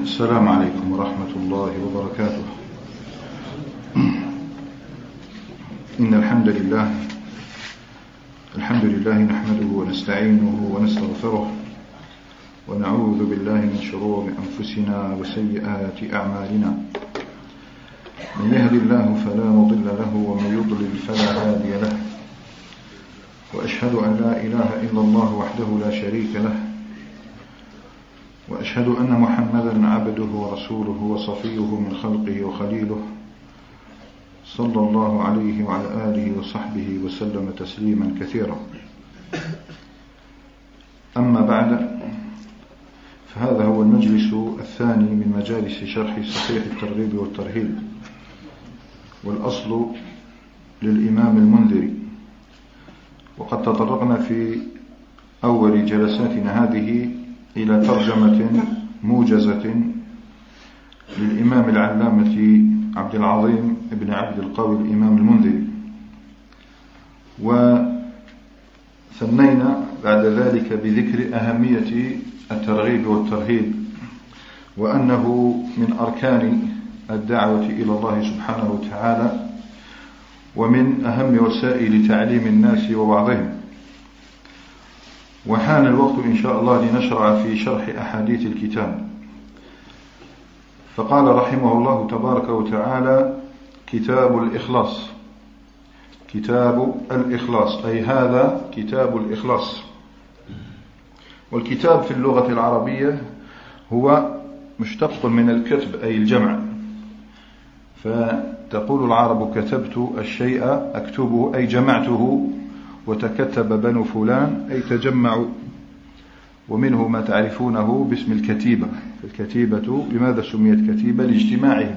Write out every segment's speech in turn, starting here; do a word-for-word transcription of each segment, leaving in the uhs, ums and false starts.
السلام عليكم ورحمة الله وبركاته. إن الحمد لله الحمد لله نحمده ونستعينه ونستغفره ونعوذ بالله من شرور أنفسنا وسيئات أعمالنا. من يهد الله فلا مضل له ومن يضلل فلا هادي له، وأشهد أن لا إله إلا الله وحده لا شريك له، وأشهد أن محمدا عبده ورسوله وصفيه من خلقه وخليله، صلى الله عليه وعلى آله وصحبه وسلم تسليما كثيرا. أما بعد، فهذا هو المجلس الثاني من مجالس شرح صحيح الترغيب والترهيب، والأصل للإمام المنذري. وقد تطرقنا في أول جلساتنا هذه إلى ترجمة موجزة للإمام العلامة عبد العظيم ابن عبد القوي الإمام المنذري، وثنينا بعد ذلك بذكر أهمية الترغيب والترهيب، وأنه من أركان الدعوة إلى الله سبحانه وتعالى، ومن أهم وسائل تعليم الناس ووعظهم. وحان الوقت إن شاء الله لنشرع في شرح أحاديث الكتاب. فقال رحمه الله تبارك وتعالى: كتاب الإخلاص. كتاب الإخلاص أي هذا كتاب الإخلاص. والكتاب في اللغة العربية هو مشتق من الكتب أي الجمع، فتقول العرب: كتبت الشيء أكتبه أي جمعته، وتكتب بنو فلان أي تجمعوا. ومنه ما تعرفونه باسم الكتيبة. الكتيبة لماذا سميت كتيبة؟ لاجتماعهم.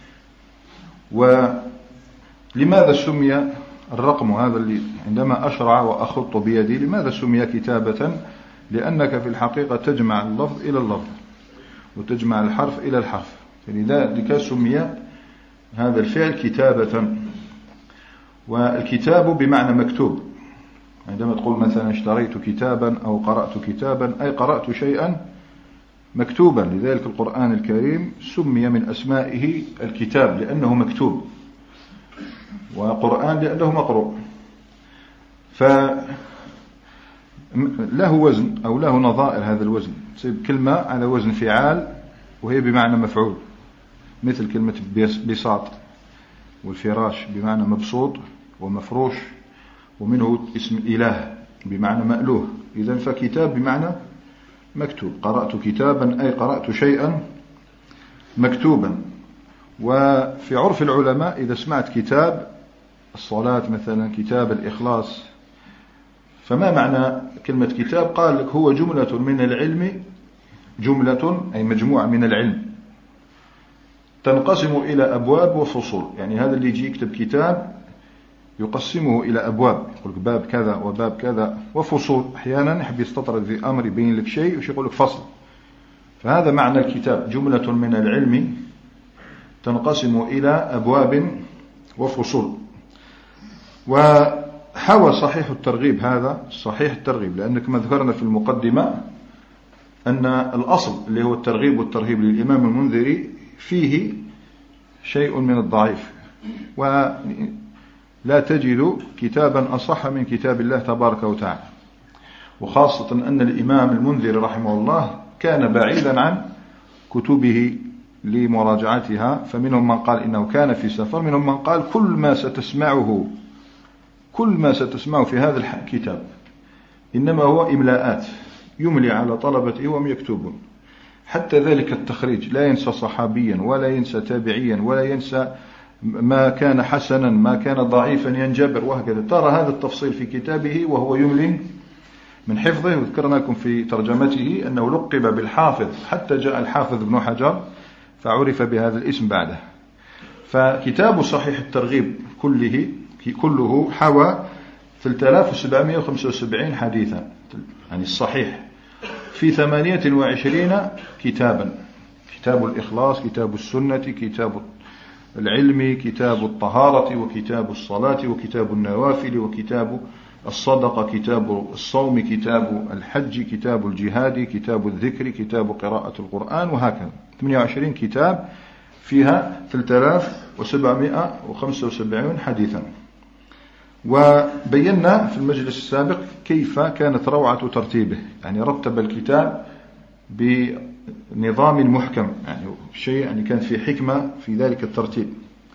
ولماذا سمي الرقم هذا اللي عندما أشرع وأخط بيدي لماذا سمي كتابة؟ لأنك في الحقيقة تجمع اللفظ إلى اللفظ وتجمع الحرف إلى الحرف، فلذلك سمي هذا الفعل كتابة. والكتاب بمعنى مكتوب. عندما تقول مثلا اشتريت كتابا أو قرأت كتابا أي قرأت شيئا مكتوبا. لذلك القرآن الكريم سمي من أسمائه الكتاب لأنه مكتوب، وقرآن لأنه مقروء. فله وزن أو له نظائر. هذا الوزن تصيب كلمة على وزن فعال وهي بمعنى مفعول، مثل كلمة بساط، والفراش بمعنى مبسوط ومفروش، ومنه اسم إله بمعنى مألوه. إذن فكتاب بمعنى مكتوب. قرأت كتابا أي قرأت شيئا مكتوبا. وفي عرف العلماء إذا سمعت كتاب الصلاة مثلا، كتاب الإخلاص، فما معنى كلمة كتاب؟ قال لك هو جملة من العلم، جملة أي مجموعة من العلم تنقسم إلى أبواب وفصول. يعني هذا اللي يجي يكتب كتاب يقسمه إلى أبواب، يقول لك باب كذا وباب كذا وفصول. أحيانا يحب يستطرد في أمر يبين لك شيء وش يقول لك فصل. فهذا معنى الكتاب، جملة من العلم تنقسم إلى أبواب وفصول. وحوى صحيح الترغيب هذا صحيح الترغيب، لأن كما ذكرنا في المقدمة أن الأصل اللي هو الترغيب والترهيب للإمام المنذري فيه شيء من الضعيف، ولا تجد كتابا أصح من كتاب الله تبارك وتعالى. وخاصة أن الإمام المنذري رحمه الله كان بعيدا عن كتبه لمراجعتها، فمنهم من قال إنه كان في سفر، منهم من قال كل ما ستسمعه كل ما ستسمعه في هذا الكتاب إنما هو إملاءات يملي على طلبته وهم يكتبون. حتى ذلك التخريج لا ينسى صحابيا ولا ينسى تابعيا ولا ينسى ما كان حسنا ما كان ضعيفا ينجبر، وهكذا. ترى هذا التفصيل في كتابه وهو يملي من حفظه. وذكرنا لكم في ترجمته أنه لقب بالحافظ حتى جاء الحافظ ابن حجر فعرف بهذا الاسم بعده. فكتاب صحيح الترغيب كله كله حوى ثلاثة آلاف وسبعمائة وخمسة وسبعين حديثا، يعني الصحيح، في ثمانية وعشرين كتابا: كتاب الإخلاص، كتاب السنة، كتاب العلم، كتاب الطهارة، وكتاب الصلاة، وكتاب النوافل، وكتاب الصدقة كتاب الصوم، كتاب الحج، كتاب الجهاد، كتاب الذكر، كتاب قراءة القرآن، وهكذا ثمانية وعشرين كتاب فيها ثلاثة آلاف وسبعمائة وخمسة وسبعين حديثا. وبينا في المجلس السابق كيف كانت روعة ترتيبه، يعني رتب الكتاب بنظام محكم، يعني شيء يعني كان في حكمة في ذلك الترتيب.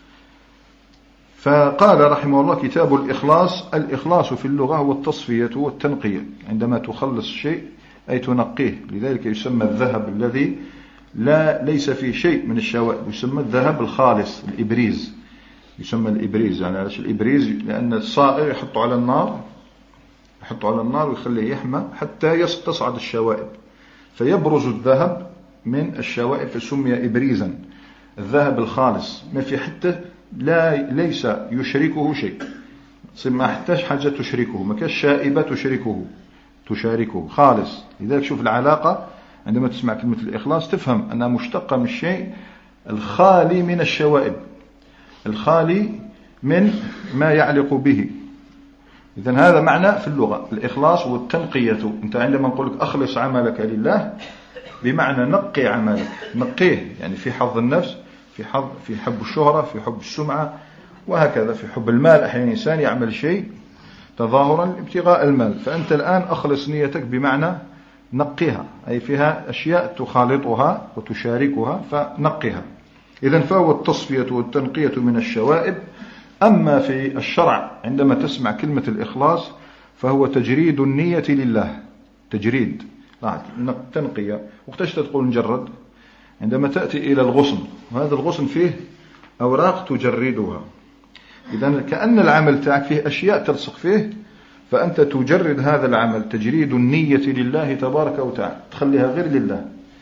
فقال رحمه الله: كتاب الإخلاص. الإخلاص في اللغة هو التصفية والتنقية، عندما تخلص شيء أي تنقيه، لذلك يسمى الذهب الذي لا ليس فيه شيء من الشوائب، يسمى الذهب الخالص، الإبريز، يسمى الإبريز. يعني علاش الإبريز؟ لأن الصائغ يحطه على النار، يحطه على النار ويخليه يحمى حتى تصعد الشوائب، فيبرز الذهب من الشوائب، فسمي إبريزا، الذهب الخالص، ما في حتى لا ليس يشركه شيء، ما احتاج حاجة تشركه، ما كاش شائبة تشركه تشاركه، خالص. لذلك شوف العلاقة، عندما تسمع كلمة الإخلاص تفهم أنها مشتقة من الشيء الخالي من الشوائب، الخالي من ما يعلق به. إذن هذا معنى في اللغة الإخلاص والتنقية. أنت عندما نقول لك أخلص عملك لله، بمعنى نقي عملك، نقيه، يعني في حظ النفس، في حظ في حب الشهرة، في حب السمعة، وهكذا في حب المال. أحيانا إنسان يعمل شيء تظاهرا ابتغاء المال، فأنت الآن أخلص نيتك بمعنى نقيها، أي فيها أشياء تخالطها وتشاركها فنقيها. إذن فهو التصفية والتنقية من الشوائب. أما في الشرع عندما تسمع كلمة الإخلاص فهو تجريد النية لله، تجريد تنقية. وقتاش تقول نجرد؟ عندما تأتي إلى الغصن، وهذا الغصن فيه أوراق تجردها، إذن كأن العمل تاعك فيه أشياء تلصق فيه، فأنت تجرد هذا العمل، تجريد النية لله تبارك وتعالى، تخليها غير لله،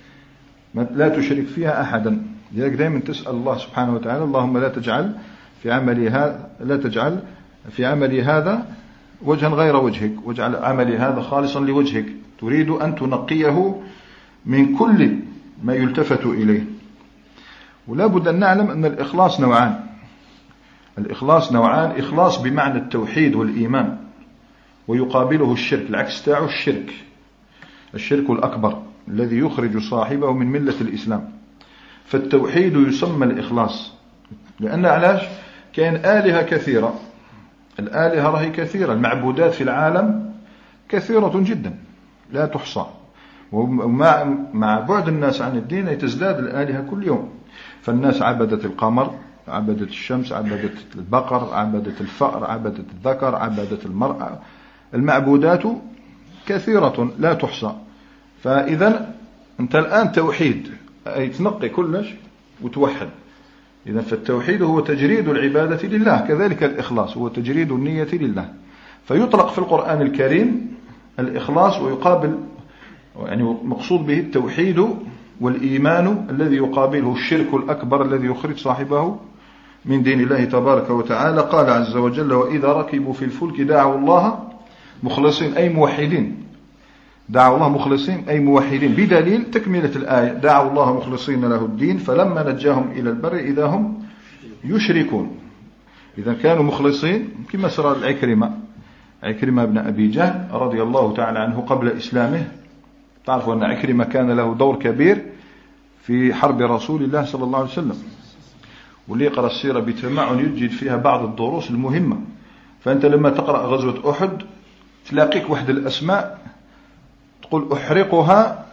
لا تشرك فيها أحدا. لذلك دائما تسأل الله سبحانه وتعالى: اللهم لا تجعل في عملي هذا لا تجعل في عملي هذا وجها غير وجهك، واجعل عملي هذا خالصا لوجهك. تريد أن تنقيه من كل ما يلتفت إليه. ولا بد أن نعلم أن الإخلاص نوعان. الإخلاص نوعان: إخلاص بمعنى التوحيد والإيمان، ويقابله الشرك، العكس تاعه الشرك، الشرك الأكبر الذي يخرج صاحبه من ملة الإسلام. فالتوحيد يسمى الإخلاص، لأن علاش؟ كان آلهة كثيرة، الآلهة رهي كثيرة، المعبودات في العالم كثيرة جدا لا تحصى، ومع مع بعد الناس عن الدين تزداد الآلهة كل يوم. فالناس عبدت القمر، عبدت الشمس، عبدت البقر، عبدت الفأر، عبدت الذكر، عبدت المرأة، المعبودات كثيرة لا تحصى. فإذا أنت الآن توحيد، أي تنقي كلش وتوحد. إذا فالتوحيد هو تجريد العبادة لله، كذلك الإخلاص هو تجريد النية لله. فيطلق في القرآن الكريم الإخلاص، ويقابل يعني مقصود به التوحيد والإيمان الذي يقابله الشرك الأكبر الذي يخرج صاحبه من دين الله تبارك وتعالى. قال عز وجل: وإذا ركبوا في الفلك دعوا الله مخلصين، أي موحدين، دعوا الله مخلصين أي موحدين، بدليل تكملة الآية: دعوا الله مخلصين له الدين فلما نجاهم إلى البر إذا هم يشركون. إذا كانوا مخلصين كما سرى العكرمة، عكرمة بن أبي جهل رضي الله تعالى عنه قبل إسلامه. تعرفوا أن عكرمة كان له دور كبير في حرب رسول الله صلى الله عليه وسلم، واللي يقرأ السيرة بتمعن يجد فيها بعض الدروس المهمة. فأنت لما تقرأ غزوة أحد تلاقيك واحد الأسماء تقول أحرقها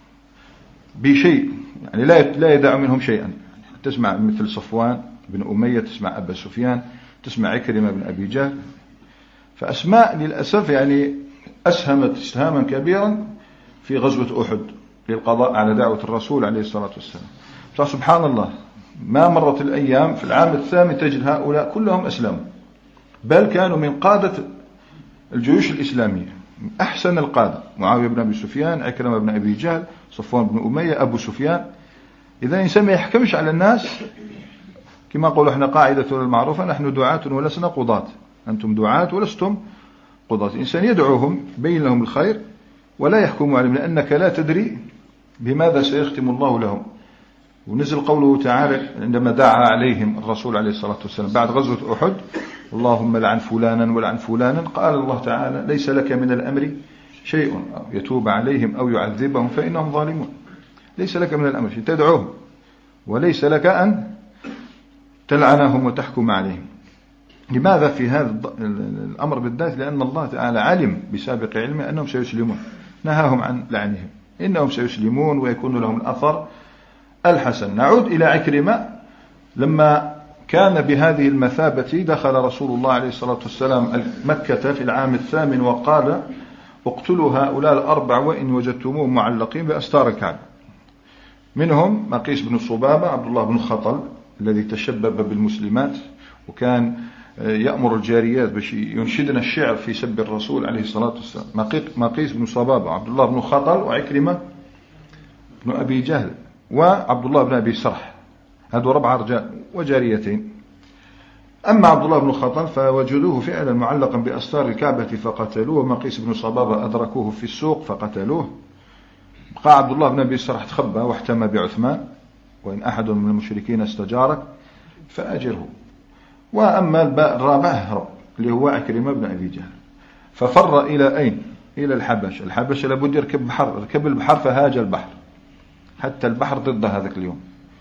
بشيء، يعني لا لا يدع منهم شيئا. تسمع مثل صفوان بن أمية، تسمع أبا سفيان، تسمع عكرمة بن أبي جهل. فأسماء للأسف يعني أسهمت إسهاما كبيرا في غزوة أحد للقضاء على دعوة الرسول عليه الصلاة والسلام. فسبحان الله، ما مرت الأيام في العام الثامن تجد هؤلاء كلهم أسلموا، بل كانوا من قادة الجيوش الإسلامية، من أحسن القادة: معاوية بن أبي سفيان، عكرمة بن أبي جهل، صفوان بن أمية، أبو سفيان. إذا الإنسان ما يحكمش على الناس، كما قولوا احنا قاعدة المعروفة: نحن دعاة ولسنا قضاة. أنتم دعاة ولستم قضاة. الإنسان يدعوهم، بين لهم الخير، ولا يحكم عليهم، لأنك لا تدري بماذا سيختم الله لهم. ونزل قوله تعالى عندما دعا عليهم الرسول عليه الصلاة والسلام بعد غزوة أحد: اللهم لعن فلانا ولعن فلانا. قال الله تعالى: ليس لك من الأمر شيء، أو يتوب عليهم أو يعذبهم فإنهم ظالمون. ليس لك من الأمر شيء، تدعوهم، وليس لك أن تلعنهم وتحكم عليهم. لماذا في هذا الأمر بالذات؟ لأن الله تعالى علم بسابق علمه أنهم سيسلمون، نهاهم عن لعنهم، إنهم سيسلمون ويكون لهم الأثر الحسن. نعود إلى عكرمة. لما كان بهذه المثابة دخل رسول الله عليه الصلاة والسلام مكة في العام الثامن وقال: اقتلوا هؤلاء الأربع وإن وجدتموهم معلقين بأستار الكعبة. منهم مقيس بن صبابة، عبد الله بن خطل الذي تشبب بالمسلمات وكان يأمر الجاريات باش ينشدن الشعر في سب الرسول عليه الصلاة والسلام. مقيس بن صبابة، عبد الله بن خطل، وعكرمة بن أبي جهل، وعبد الله بن أبي سرح. هذو ربع رجال وجاريتين. أما عبد الله بن خطل فوجدوه فعلا معلقا بأستار الكعبة فقتلوه، ومقيس بن صبابة أدركوه في السوق فقتلوه. بقى عبد الله بن أبي سرح تخبى واحتمى بعثمان: وإن أحد من المشركين استجارك فأجره. وأما الباء الرابع هرب اللي هو عكرمة بن أبي جهل، ففر إلى أين؟ إلى الحبش. الحبش لابد يركب بحر، ركب البحر فهاج البحر حتى البحر ضد هذاك اليوم.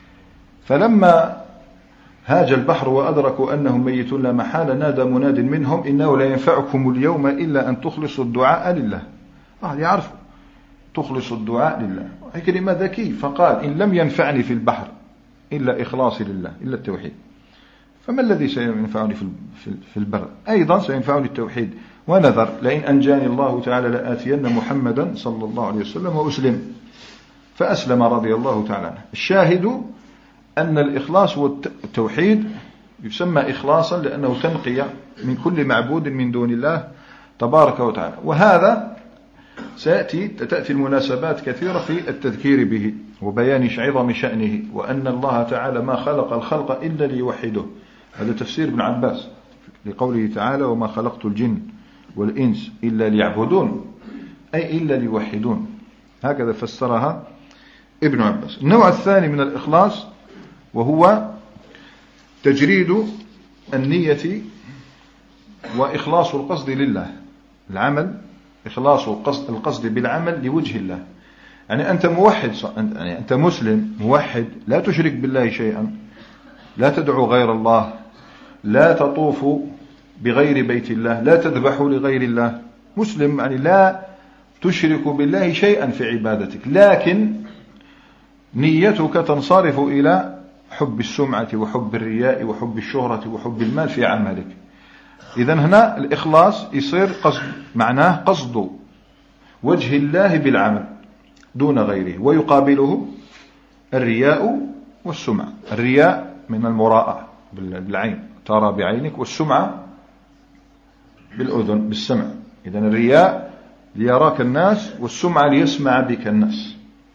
فلما هاج البحر وأدركوا أنهم ميتون لا محالة، نادى مناد منهم: إنه لا ينفعكم اليوم إلا أن تخلصوا الدعاء لله. آه يعرفوا تخلصوا الدعاء لله. عكرمة ذكي فقال: إن لم ينفعني في البحر إلا إخلاصي لله، إلا التوحيد، فما الذي سينفعني في البر؟ أيضا سينفعني التوحيد. ونذر: لئن أنجاني الله تعالى لآتين محمدا صلى الله عليه وسلم وأسلم. فأسلم رضي الله تعالى عنه. الشاهد أن الإخلاص والتوحيد يسمى إخلاصا لأنه تنقية من كل معبود من دون الله تبارك وتعالى. وهذا سيأتي تأتي المناسبات كثيرة في التذكير به وبيان عظم شأنه، وأن الله تعالى ما خلق الخلق إلا ليوحده. هذا تفسير ابن عباس لقوله تعالى: وما خلقت الجن والإنس إلا ليعبدون، أي إلا ليوحدون. هكذا فسرها ابن عباس. النوع الثاني من الإخلاص وهو تجريد النية وإخلاص القصد لله. العمل إخلاص القصد, القصد بالعمل لوجه الله. يعني أنت موحد، يعني أنت مسلم موحد، لا تشرك بالله شيئا، لا تدعو غير الله، لا تطوف بغير بيت الله، لا تذبح لغير الله. مسلم يعني لا تشرك بالله شيئا في عبادتك، لكن نيتك تنصرف إلى حب السمعة وحب الرياء وحب الشهرة وحب المال في عملك. إذن هنا الإخلاص يصير قصد، معناه قصد وجه الله بالعمل دون غيره، ويقابله الرياء والسمعة. الرياء من المراءة بالعين، ترى بعينك، والسمعة بالأذن بالسمع. إذن الرياء ليراك الناس، والسمعة ليسمع بك الناس.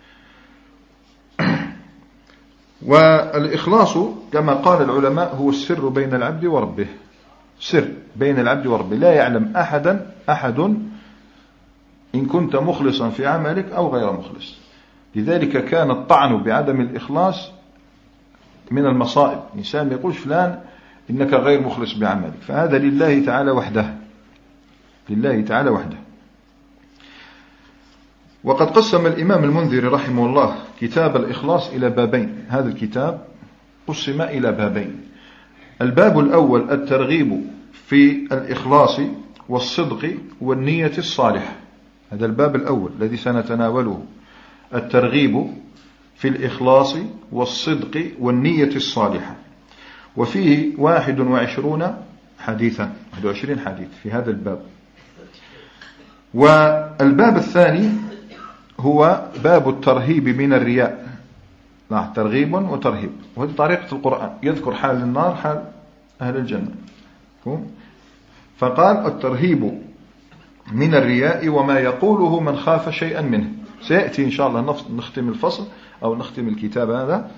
والإخلاص كما قال العلماء هو السر بين العبد وربه، سر بين العبد وربه، لا يعلم أحدا أحد إن كنت مخلصا في عملك أو غير مخلص. لذلك كان الطعن بعدم الإخلاص من المصائب. إنسان يقول فلان إنك غير مخلص بعملك، فهذا لله تعالى وحده، لله تعالى وحده. وقد قسم الإمام المنذري رحمه الله كتاب الإخلاص إلى بابين. هذا الكتاب قسم إلى بابين. الباب الأول الترغيب في الإخلاص والصدق والنية الصالحة. هذا الباب الأول الذي سنتناوله، الترغيب في الإخلاص والصدق والنية الصالحة. وفيه واحد وعشرون حديثا، واحد وعشرين حديث في هذا الباب. والباب الثاني هو باب الترهيب من الرياء. لا، ترغيب وترهيب، وهذه طريقة القرآن، يذكر حال النار حال أهل الجنة. فقال الترهيب من الرياء وما يقوله من خاف شيئا منه. سيأتي إن شاء الله نختم الفصل أو نختم الكتاب هذا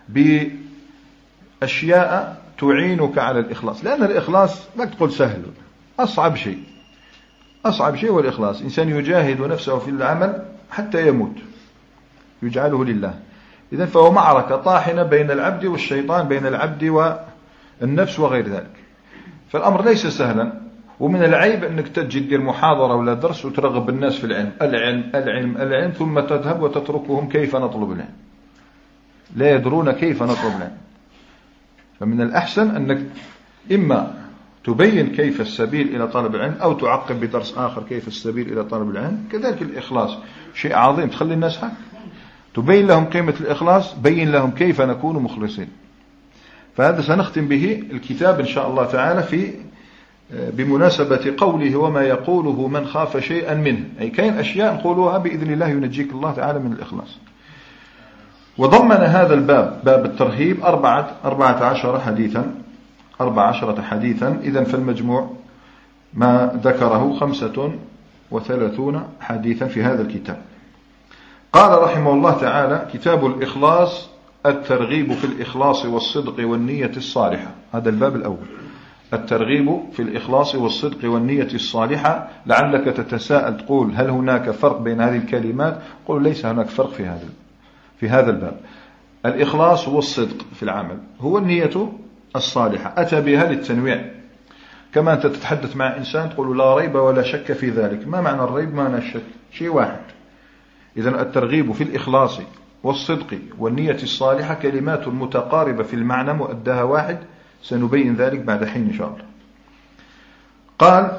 بأشياء تعينك على الإخلاص، لأن الإخلاص لا تقول سهل، أصعب شيء أصعب شيء هو الإخلاص. إنسان يجاهد نفسه في العمل حتى يموت يجعله لله، إذن فهو معركة طاحنة بين العبد والشيطان، بين العبد والنفس وغير ذلك. فالأمر ليس سهلا، ومن العيب أنك تجي تدير محاضرة ولا درس وترغب الناس في العلم العلم العلم العلم ثم تذهب وتتركهم كيف نطلب العلم، لا يدرون كيف نطلب العلم. فمن الأحسن أنك إما تبين كيف السبيل إلى طلب العلم، أو تعقب بدرس آخر كيف السبيل إلى طلب العلم. كذلك الإخلاص شيء عظيم، تخلي الناس هك تبين لهم قيمة الإخلاص، بين لهم كيف نكون مخلصين. فهذا سنختم به الكتاب إن شاء الله تعالى في بمناسبة قوله وما يقوله من خاف شيئا منه، أي كاين أشياء نقولها بإذن الله ينجيك الله تعالى من الإخلاص. وضمن هذا الباب باب الترهيب أربعة أربعة عشر حديثا أربع عشرة حديثا. إذن في المجموع ما ذكره خمسة وثلاثون حديثا في هذا الكتاب. قال رحمه الله تعالى: كتاب الإخلاص، الترغيب في الإخلاص والصدق والنية الصالحة. هذا الباب الأول، الترغيب في الإخلاص والصدق والنية الصالحة. لعلك تتساءل تقول هل هناك فرق بين هذه الكلمات؟ قل ليس هناك فرق في هذا في هذا الباب. الإخلاص والصدق في العمل هو النية الصالحة، أتى بها للتنويع. كما أنت تتحدث مع إنسان تقول لا ريب ولا شك في ذلك. ما معنى الريب؟ ما معنى الشك؟ شيء واحد. إذن الترغيب في الإخلاص والصدق والنية الصالحة كلمات متقاربة في المعنى، مؤداها واحد، سنبين ذلك بعد حين إن شاء الله. قال: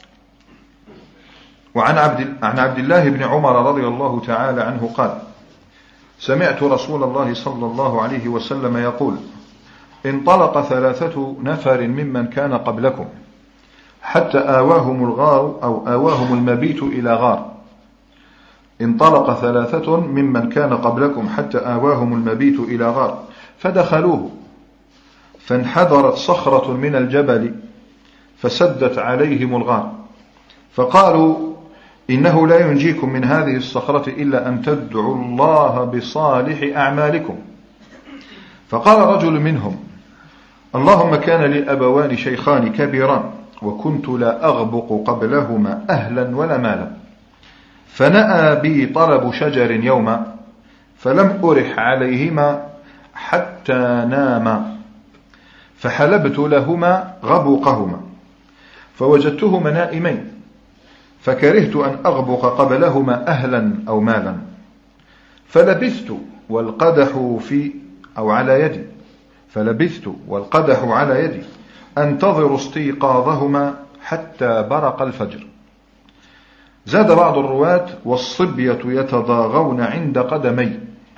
وعن عبد عن عبد الله بن عمر رضي الله تعالى عنه قال: سمعت رسول الله صلى الله عليه وسلم يقول: انطلق ثلاثة نفر ممن كان قبلكم حتى آواهم الغار أو آواهم المبيت إلى غار. انطلق ثلاثة ممن كان قبلكم حتى آواهم المبيت إلى غار فدخلوه، فانحدرت صخرة من الجبل فسدت عليهم الغار، فقالوا: إنه لا ينجيكم من هذه الصخرة إلا أن تدعوا الله بصالح أعمالكم. فقال رجل منهم: اللهم كان لي أبوان شيخان كبيران، وكنت لا أغبق قبلهما أهلا ولا مالا، فنأى بي طلب شجر يوما، فلم أرح عليهما حتى ناما، فحلبت لهما غبوقهما، فوجدتهما نائمين، فكرهت أن أغبق قبلهما أهلا أو مالا، فلبثت والقدح في أو على يدي فلبثت والقدح على يدي أنتظر استيقاظهما حتى برق الفجر. زاد بعض الرواة: والصبية يتضاغون عند قدمي،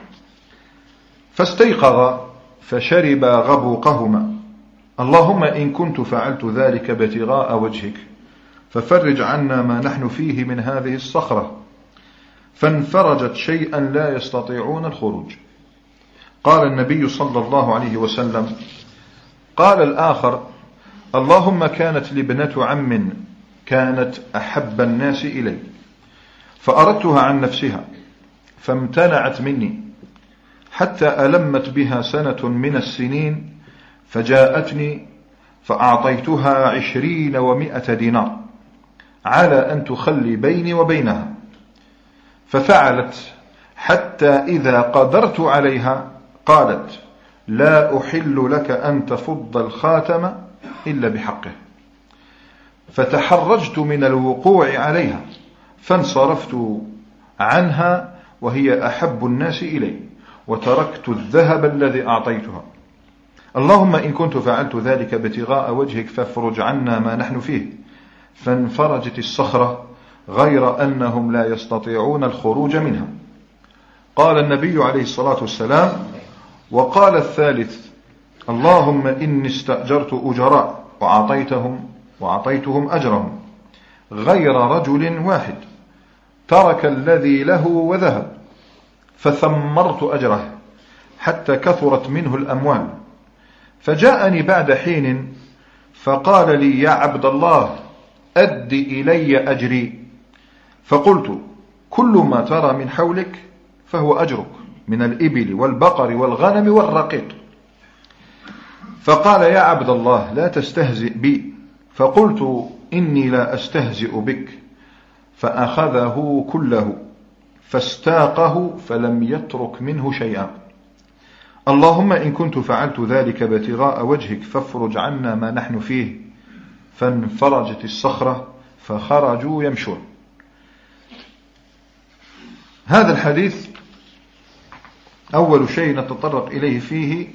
فاستيقظ فشرب غبوقهما. اللهم إن كنت فعلت ذلك ابتغاء وجهك ففرج عنا ما نحن فيه من هذه الصخرة، فانفرجت شيئا لا يستطيعون الخروج. قال النبي صلى الله عليه وسلم: قال الآخر: اللهم كانت لي ابنة عم كانت أحب الناس إلي، فأردتها عن نفسها فامتنعت مني، حتى ألمت بها سنة من السنين، فجاءتني فأعطيتها عشرين ومائة دينار على أن تخلي بيني وبينها، ففعلت، حتى إذا قدرت عليها قالت: لا أحل لك أن تفض الخاتم إلا بحقه، فتحرجت من الوقوع عليها، فانصرفت عنها وهي أحب الناس إلي، وتركت الذهب الذي أعطيتها. اللهم إن كنت فعلت ذلك ابتغاء وجهك فافرج عنا ما نحن فيه. فانفرجت الصخرة، غير أنهم لا يستطيعون الخروج منها. قال النبي عليه الصلاة والسلام: وقال الثالث: اللهم إني استأجرت أجراء وأعطيتهم وأعطيتهم أجرهم، غير رجل واحد ترك الذي له وذهب، فثمرت أجره حتى كثرت منه الأموال، فجاءني بعد حين فقال لي: يا عبد الله أد إلي أجري. فقلت: كل ما ترى من حولك فهو أجرك من الإبل والبقر والغنم والرقيق. فقال: يا عبد الله لا تستهزئ بي. فقلت: إني لا أستهزئ بك. فأخذه كله فاستاقه فلم يترك منه شيئا. اللهم إن كنت فعلت ذلك ابتغاء وجهك فافرج عنا ما نحن فيه. فانفرجت الصخرة فخرجوا يمشون. هذا الحديث أول شيء نتطرق إليه فيه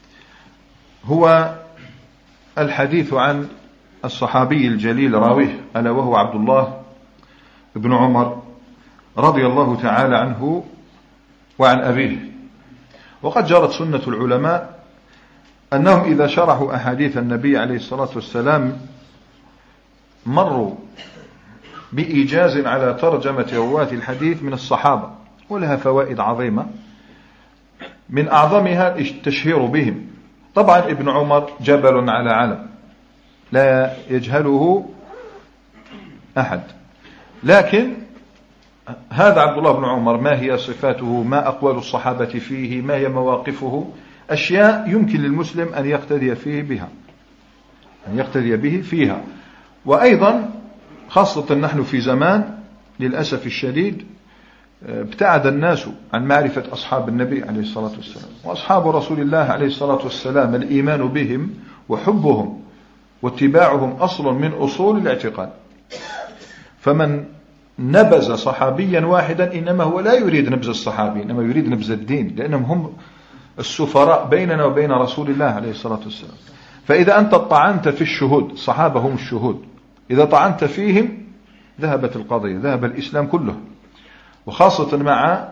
هو الحديث عن الصحابي الجليل راويه، ألا وهو عبد الله بن عمر رضي الله تعالى عنه وعن أبيه. وقد جرت سنة العلماء أنهم إذا شرحوا أحاديث النبي عليه الصلاة والسلام مروا بإيجاز على ترجمة رواة الحديث من الصحابة، ولها فوائد عظيمة، من أعظمها التشهير بهم. طبعا ابن عمر جبل على علم لا يجهله أحد، لكن هذا عبد الله بن عمر ما هي صفاته، ما أقوال الصحابة فيه، ما هي مواقفه، أشياء يمكن للمسلم أن يقتدي فيه بها أن يقتدي به فيها. وأيضا خاصة نحن في زمان للأسف الشديد ابتعد الناس عن معرفة أصحاب النبي عليه الصلاة والسلام. وأصحاب رسول الله عليه الصلاة والسلام الإيمان بهم وحبهم واتباعهم أصل من أصول الاعتقاد. فمن نبذ صحابيا واحدا إنما هو لا يريد نبذ الصحابي، إنما يريد نبذ الدين، لأنهم هم السفراء بيننا وبين رسول الله عليه الصلاة والسلام. فإذا أنت طعنت في الشهود، الصحابة هم الشهود، إذا طعنت فيهم ذهبت القضية، ذهب الإسلام كله. وخاصة مع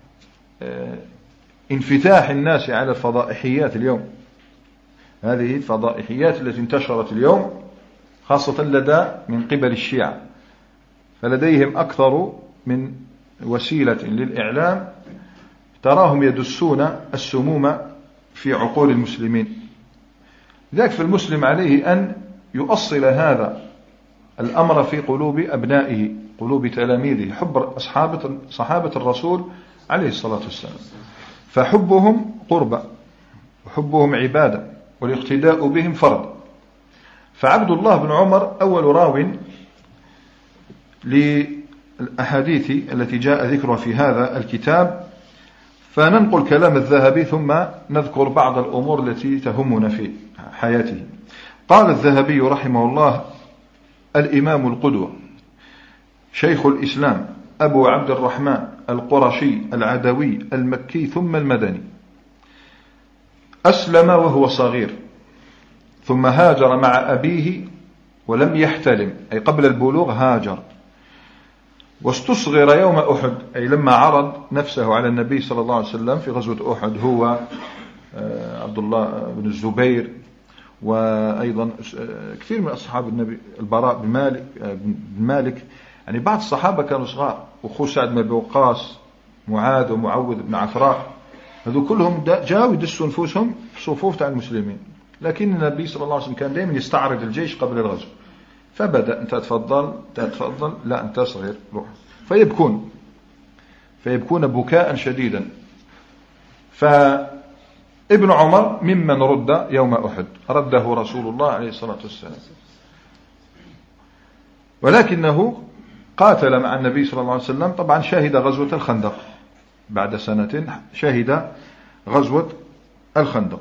انفتاح الناس على الفضائحيات اليوم، هذه الفضائحيات التي انتشرت اليوم خاصة لدى من قبل الشيعة، فلديهم أكثر من وسيلة للإعلام، تراهم يدسون السموم في عقول المسلمين. لذلك فالمسلم عليه أن يؤصل هذا الأمر في قلوب أبنائه، قلوب تلاميذه، حب أصحاب صحابة الرسول عليه الصلاة والسلام. فحبهم قربة وحبهم عبادة والاقتداء بهم فرض. فعبد الله بن عمر أول راو للأحاديث التي جاء ذكرها في هذا الكتاب. فننقل كلام الذهبي ثم نذكر بعض الأمور التي تهمنا في حياته. قال الذهبي رحمه الله: الإمام القدوة شيخ الإسلام أبو عبد الرحمن القرشي العدوي المكي ثم المدني، أسلم وهو صغير ثم هاجر مع أبيه ولم يحتلم، أي قبل البلوغ هاجر، واستصغر يوم أحد، أي لما عرض نفسه على النبي صلى الله عليه وسلم في غزوة أحد، هو عبد الله بن الزبير وأيضا كثير من أصحاب النبي، البراء بن مالك بن مالك يعني بعض الصحابة كانوا صغار، وأخوه سعد بن وقاص، معاذ ومعوذ بن عفراء، هذو كلهم جاءوا يدسوا نفوسهم في صفوف تاع المسلمين. لكن النبي صلى الله عليه وسلم كان دائما يستعرض الجيش قبل الغزو، فبدأ أنت تفضل أنت تفضل لا أنت صغير روح، فيبكون فيبكون بكاء شديدا. فابن عمر ممن رد يوم أحد، رده رسول الله عليه الصلاة والسلام، ولكنه قاتل مع النبي صلى الله عليه وسلم. طبعا شهد غزوة الخندق بعد سنة، شهد غزوة الخندق،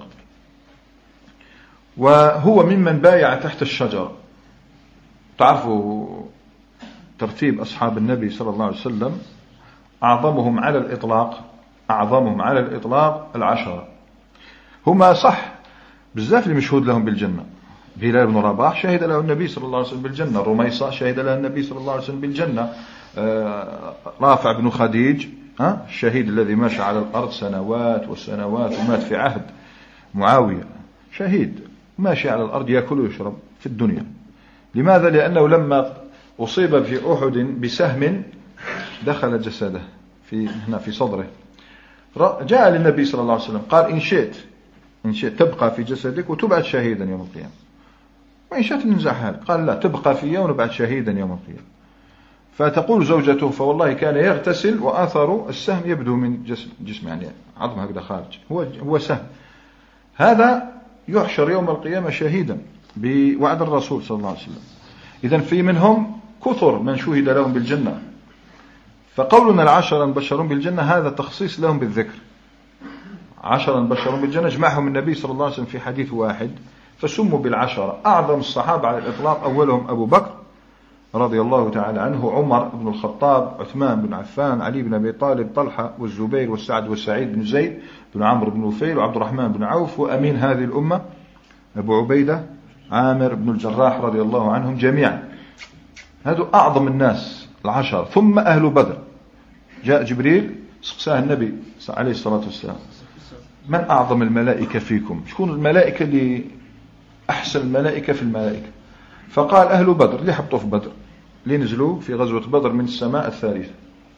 وهو ممن بايع تحت الشجرة. تعرفوا ترتيب أصحاب النبي صلى الله عليه وسلم، أعظمهم على الإطلاق أعظمهم على الإطلاق العشرة، هما صح بزاف اللي مشهود لهم بالجنة. بلال بن رباح شهد له النبي صلى الله عليه وسلم بالجنة، رميصة شهد له النبي صلى الله عليه وسلم بالجنة، رافع بن خديج الشهيد الذي مشى على الأرض سنوات وسنوات ومات في عهد معاوية، شهيد ماشي على الأرض يأكل ويشرب في الدنيا. لماذا؟ لأنه لما أصيب في أحد بسهم دخل جسده في هنا في صدره، جاء للنبي صلى الله عليه وسلم قال: إن شئت إن شئت تبقى في جسدك وتبعد شهيدا يوم القيامة، وإن شئت ننزعها. قال: لا، تبقى في يوم ونبعد شهيدا يوم القيامة. فتقول زوجته: فوالله كان يغتسل وآثر السهم يبدو من جسم جسم يعني عظم هكذا خارج، هو هو سهم، هذا يحشر يوم القيامة شهيدا بوعد الرسول صلى الله عليه وسلم. إذن في منهم كثر من شهد لهم بالجنة. فقولنا العشرة المبشرون بالجنة هذا تخصيص لهم بالذكر، عشرا بشروا بالجنة جمعهم النبي صلى الله عليه وسلم في حديث واحد فسموا بالعشرة. أعظم الصحابة على الإطلاق أولهم أبو بكر رضي الله تعالى عنه، عمر بن الخطاب، عثمان بن عفان، علي بن أبي طالب، طلحة والزبير والسعد والسعيد بن زيد بن عمرو بن نفيل وعبد الرحمن بن عوف، وأمين هذه الأمة أبو عبيدة عامر بن الجراح رضي الله عنهم جميعا. هذا أعظم الناس العشر. ثم أهل بدر، جاء جبريل سأل النبي عليه الصلاة والسلام من أعظم الملائكة فيكم؟ شكون الملائكة اللي أحسن الملائكة في الملائكة؟ فقال أهل بدر، اللي حطوا في بدر، اللي نزلوا في غزوة بدر من السماء الثالثة.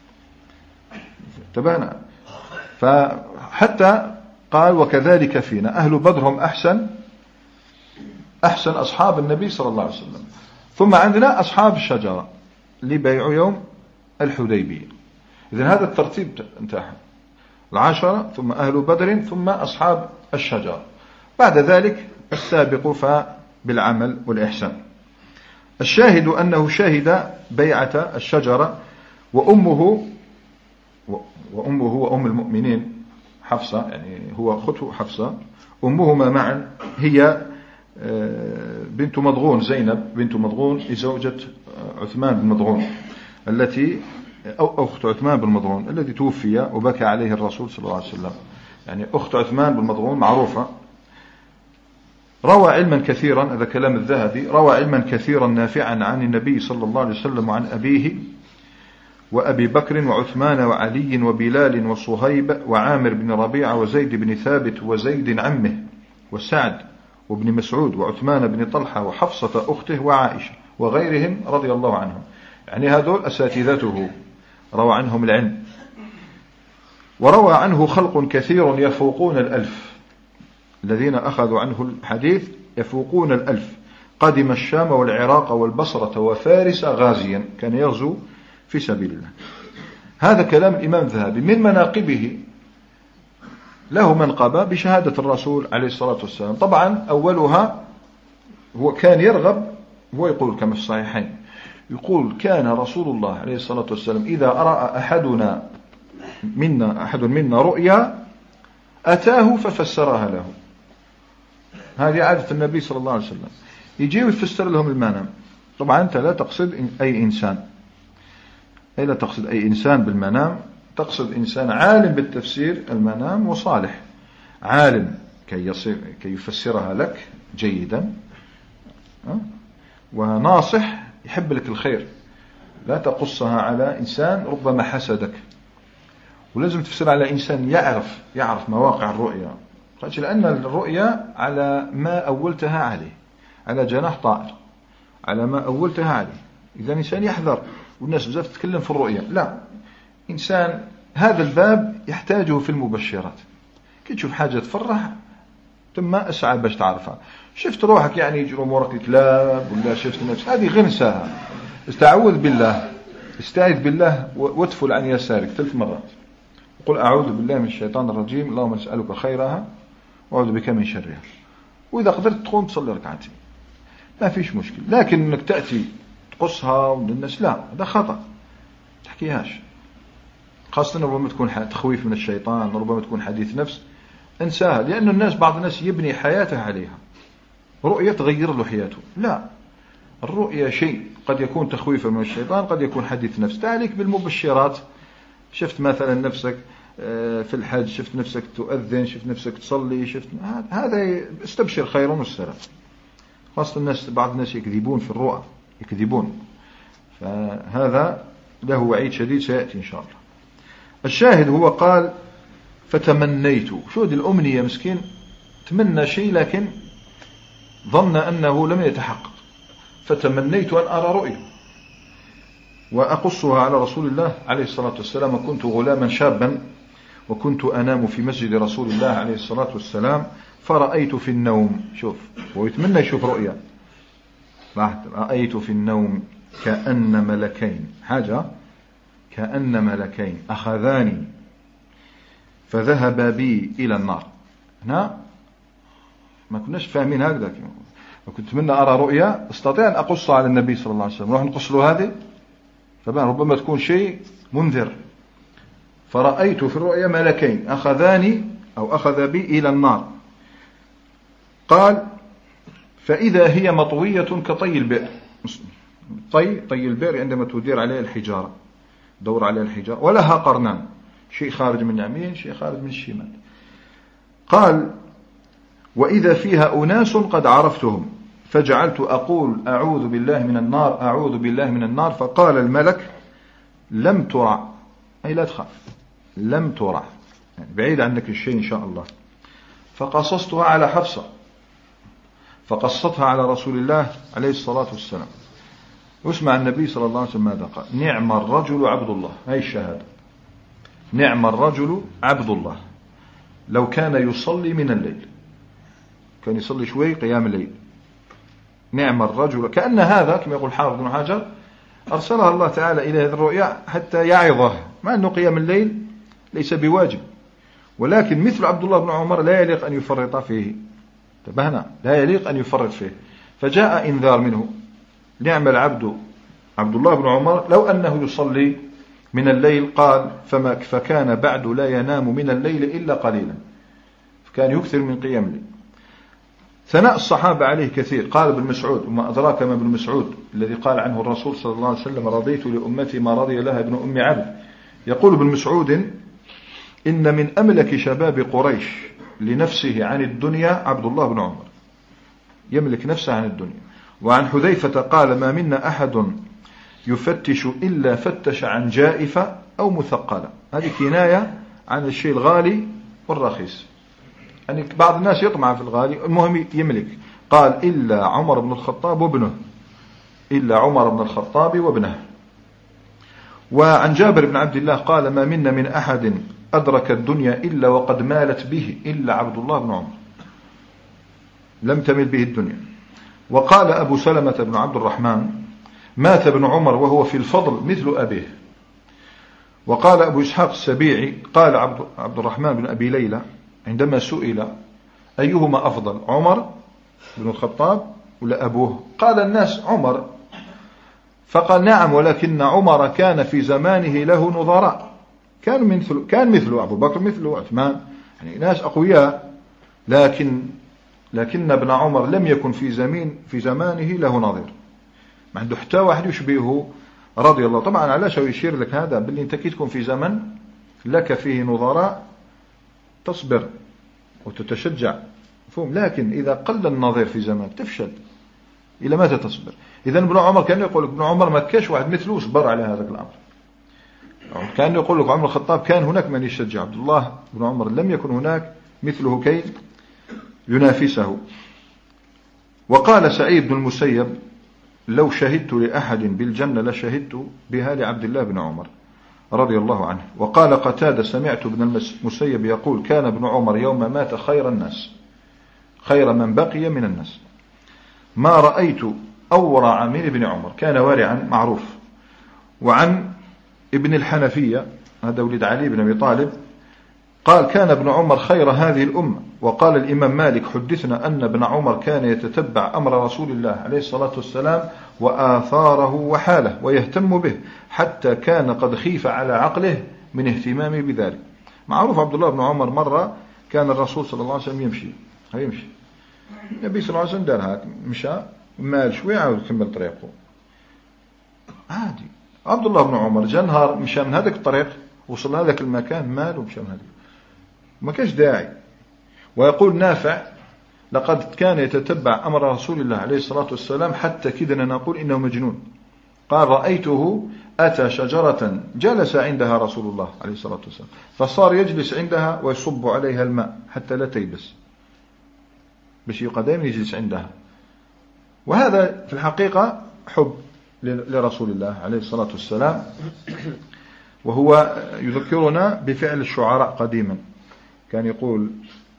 تبانا. فحتى قال وكذلك فينا، أهل بدر هم أحسن أحسن أصحاب النبي صلى الله عليه وسلم. ثم عندنا أصحاب الشجرة اللي بيعوا يوم الحديبية. إذن هذا الترتيب انتهى، العشرة ثم أهل بدر ثم أصحاب الشجرة، بعد ذلك السابق فبالعمل والإحسان. الشاهد أنه شهد بيعة الشجرة، وأمه وأمه وأم المؤمنين حفصة، يعني هو أخته حفصة، أمهما معا هي بنت مضغون، زينب بنت مضغون زوجة عثمان بن مضغون التي أو أخت عثمان بن مضغون الذي توفي وبكى عليه الرسول صلى الله عليه وسلم. يعني أخت عثمان بن مضغون معروفة. روى علما كثيرا، هذا كلام الذهبي، روى علما كثيرا نافعا عن النبي صلى الله عليه وسلم وعن أبيه وأبي بكر وعثمان وعلي وبلال وصهيب وعامر بن ربيعة وزيد بن ثابت وزيد عمه وسعد وابن مسعود وعثمان بن طلحة وحفصة أخته وعائشة وغيرهم رضي الله عنهم. يعني هذول أساتذته روى عنهم العلم. وروى عنه خلق كثير يفوقون الألف، الذين أخذوا عنه الحديث يفوقون الألف. قدم الشام والعراق والبصرة وفارس غازيا، كان يغزو في سبيل الله. هذا كلام الإمام الذهبي. من مناقبه له منقبة بشهادة الرسول عليه الصلاة والسلام. طبعا أولها هو كان يرغب، هو يقول كما في الصحيحين، يقول كان رسول الله عليه الصلاة والسلام إذا رأى أحدنا منا أحد منا رؤيا أتاه ففسرها له. هذه عادة النبي صلى الله عليه وسلم، يجي ويفسر لهم المنام. طبعا أنت لا تقصد أي إنسان، أي لا تقصد أي إنسان بالمنام، تقصد إنسان عالم بالتفسير المنام وصالح، عالم كي يصير كي يفسرها لك جيدا، وناصح يحب لك الخير. لا تقصها على إنسان ربما حسدك، ولازم تفسر على إنسان يعرف يعرف مواقع الرؤيا، لأن الرؤيا على ما أولتها عليه، على جناح طائر، على ما أولتها عليه. إذا إنسان يحذر، والناس بزاف تتكلم في الرؤيا، لا، إنسان هذا الباب يحتاجه في المبشرات. كي تشوف حاجة تفرح ثم أسعى باش تعرفها. شفت روحك يعني يجروا امورك الكلاب، ولا شفت نفسك، هذه غنسها. استعوذ بالله، استعذ بالله وادفل عن يسارك ثلاث مرات، قل أعوذ بالله من الشيطان الرجيم، اللهم نسألك خيرها وأعوذ بك من شرها. وإذا قدرت تقوم تصلي ركعتين ما فيش مشكل. لكن انك تأتي تقصها للناس لا، هذا خطأ، تحكيهاش. خاصة ربما تكون تخويف من الشيطان، ربما تكون حديث نفس، انساها. لأن الناس بعض الناس يبني حياته عليها، رؤية تغير له حياته. لا، الرؤية شيء قد يكون تخويفا من الشيطان، قد يكون حديث نفس. تعاليك بالمبشرات، شفت مثلا نفسك في الحج، شفت نفسك تؤذن، شفت نفسك تصلي، شفت هذا استبشر خير والسلام. خاصة الناس بعض الناس يكذبون في الرؤى، يكذبون، فهذا له وعيد شديد سيأتي إن شاء الله. الشاهد هو قال فتمنيت. شو دي الأمنية؟ مسكين تمنى شيء لكن ظن أنه لم يتحقق. فتمنيت أن أرى رؤيا وأقصها على رسول الله عليه الصلاة والسلام. وكنت غلاما شابا وكنت أنام في مسجد رسول الله عليه الصلاة والسلام فرأيت في النوم. شوف، ويتمنى يشوف رؤيا. رأيت في النوم كأن ملكين، حاجة كأن ملكين أخذاني فذهب بي إلى النار. هنا ما كناش فاهمين هكذا. وكنت أتمنى أرى رؤيا استطيع أن أقصها على النبي صلى الله عليه وسلم، نروح نقص له هذه، فبان ربما تكون شيء منذر. فرأيت في الرؤيا ملكين أخذاني أو أخذ بي إلى النار. قال فإذا هي مطوية كطي البئر. طي طي البئر عندما تدير عليه الحجارة، دور عليه الحجارة، ولها قرنان، شيء خارج من اليمين شيء خارج من الشمال. قال وإذا فيها أناس قد عرفتهم فجعلت أقول أعوذ بالله من النار أعوذ بالله من النار. فقال الملك لم ترع، أي لا تخاف، لم ترع، يعني بعيد عنك الشيء إن شاء الله. فقصصتها على حفصة، فقصتها على رسول الله عليه الصلاة والسلام. واسمع النبي صلى الله عليه وسلم ماذا قال: نعم الرجل عبد الله، هاي الشهادة، نعم الرجل عبد الله لو كان يصلي من الليل، كان يصلي شوي قيام الليل. نعم الرجل، كأن هذا كما يقول حافظ بن حجر أرسلها الله تعالى إلى هذه الرؤيا حتى يعظه، مع أنه قيام الليل ليس بواجب، ولكن مثل عبد الله بن عمر لا يليق أن يفرط فيه. انتبهنا، لا يليق أن يفرط فيه. فجاء إنذار منه: نعم العبد عبد الله بن عمر لو أنه يصلي من الليل. قال فما فكان بعد لا ينام من الليل إلا قليلا، فكان يكثر من قيام الليل. ثناء الصحابة عليه كثير. قال ابن مسعود: وما أدراك ما ابن مسعود الذي قال عنه الرسول صلى الله عليه وسلم: رضيت لأمتي ما رضي لها ابن أم عبد. يقول ابن مسعود: إن من أملك شباب قريش لنفسه عن الدنيا عبد الله بن عمر، يملك نفسه عن الدنيا. وعن حذيفة قال: ما منا أحد يفتش إلا فتش عن جائفة أو مثقلة. هذه كناية عن الشيء الغالي والرخيص، يعني بعض الناس يطمع في الغالي، المهم يملك. قال: إلا عمر بن الخطاب وابنه، إلا عمر بن الخطاب وابنه. وعن جابر بن عبد الله قال: ما منا من أحد أدرك الدنيا إلا وقد مالت به إلا عبد الله بن عمر، لم تمل به الدنيا. وقال أبو سلمة بن عبد الرحمن: مات ابن عمر وهو في الفضل مثل أبيه. وقال أبو إسحاق السبيعي: قال عبد الرحمن بن أبي ليلى عندما سئل أيهما أفضل، عمر بن الخطاب ولا أبوه؟ قال الناس عمر. فقال: نعم، ولكن عمر كان في زمانه له نظراء، كان مثل كان مثله أبو بكر، مثله عثمان، يعني ناس أقوياء، لكن لكن ابن عمر لم يكن في زمين في زمانه له نظير، ما عنده حتى واحد يشبهه رضي الله. طبعا علاش يشير لك هذا؟ باللي انت كي تكون في زمن لك فيه نظراء تصبر وتتشجع، مفهوم. لكن إذا قل النظير في زمان تفشل، إلى متى تصبر؟ إذا ابن عمر كان يقول لك ابن عمر ما كاش واحد مثله صبر على هذا الأمر. كان يقول لك عمر الخطاب كان هناك من يشجع، عبد الله بن عمر لم يكن هناك مثله كي ينافسه. وقال سعيد بن المسيب: لو شهدت لأحد بالجنة لشهدت بها لعبد الله بن عمر رضي الله عنه. وقال قتادة: سمعت ابن المسيب يقول: كان ابن عمر يوم مات خير الناس، خير من بقي من الناس، ما رأيت أورع من ابن عمر، كان وارعا معروف. وعن ابن الحنفية، هذا ولد علي بن أبي طالب، قال: كان ابن عمر خير هذه الأمة. وقال الإمام مالك: حدثنا أن ابن عمر كان يتتبع أمر رسول الله عليه الصلاة والسلام وآثاره وحاله ويهتم به، حتى كان قد خيف على عقله من اهتمامه بذلك. معروف عبد الله بن عمر مرة كان الرسول صلى الله عليه وسلم يمشي يمشي النبي صلى الله عليه وسلم دار هاك، مشى مال شوي عاود يكمل طريقه عادي. عبد الله بن عمر جا نهار مشى من هذاك الطريق، وصل هذاك المكان مال ومشى من هذاك، ما كاش داعي. ويقول نافع: لقد كان يتتبع أمر رسول الله عليه الصلاة والسلام حتى كدنا نقول إنه مجنون. قال: رأيته أتى شجرة جلس عندها رسول الله عليه الصلاة والسلام، فصار يجلس عندها ويصب عليها الماء حتى لا تيبس، باش يبقى دائما يجلس عندها. وهذا في الحقيقة حب لرسول الله عليه الصلاة والسلام، وهو يذكرنا بفعل الشعراء قديما. كان يقول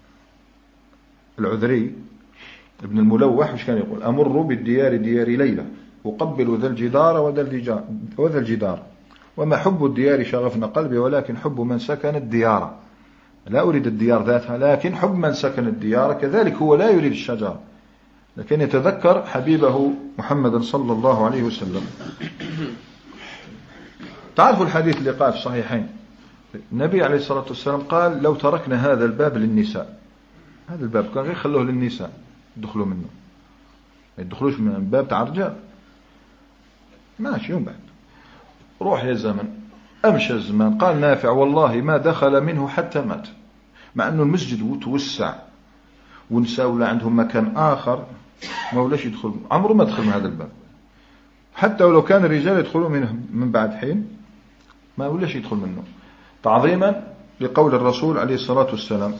العذري ابن الملوح، وش كان يقول: أمر بالديار ديار ليلى أقبل ذا الجدار وذا الجدار، وما حب الديار شغفنا قلبي، ولكن حب من سكن الديار. لا أريد الديار ذاتها، لكن حب من سكن الديار. كذلك هو لا يريد الشجر، لكن يتذكر حبيبه محمد صلى الله عليه وسلم. تعرفوا الحديث اللي قال في الصحيحين: النبي عليه الصلاة والسلام قال لو تركنا هذا الباب للنساء، هذا الباب كان غير خلوه للنساء يدخلوا منه، ما يدخلوش من الباب تاع الرجال. ماشي. يوم بعد روح يا زمن، أمشى الزمان، قال نافع والله ما دخل منه حتى مات، مع أنه المسجد توسع ونساء ولا عندهم مكان آخر ما ولاش يدخل، عمره ما دخل من هذا الباب، حتى ولو كان الرجال يدخلوا منه من بعد حين ما ولاش يدخل منه، تعظيما لقول الرسول عليه الصلاة والسلام.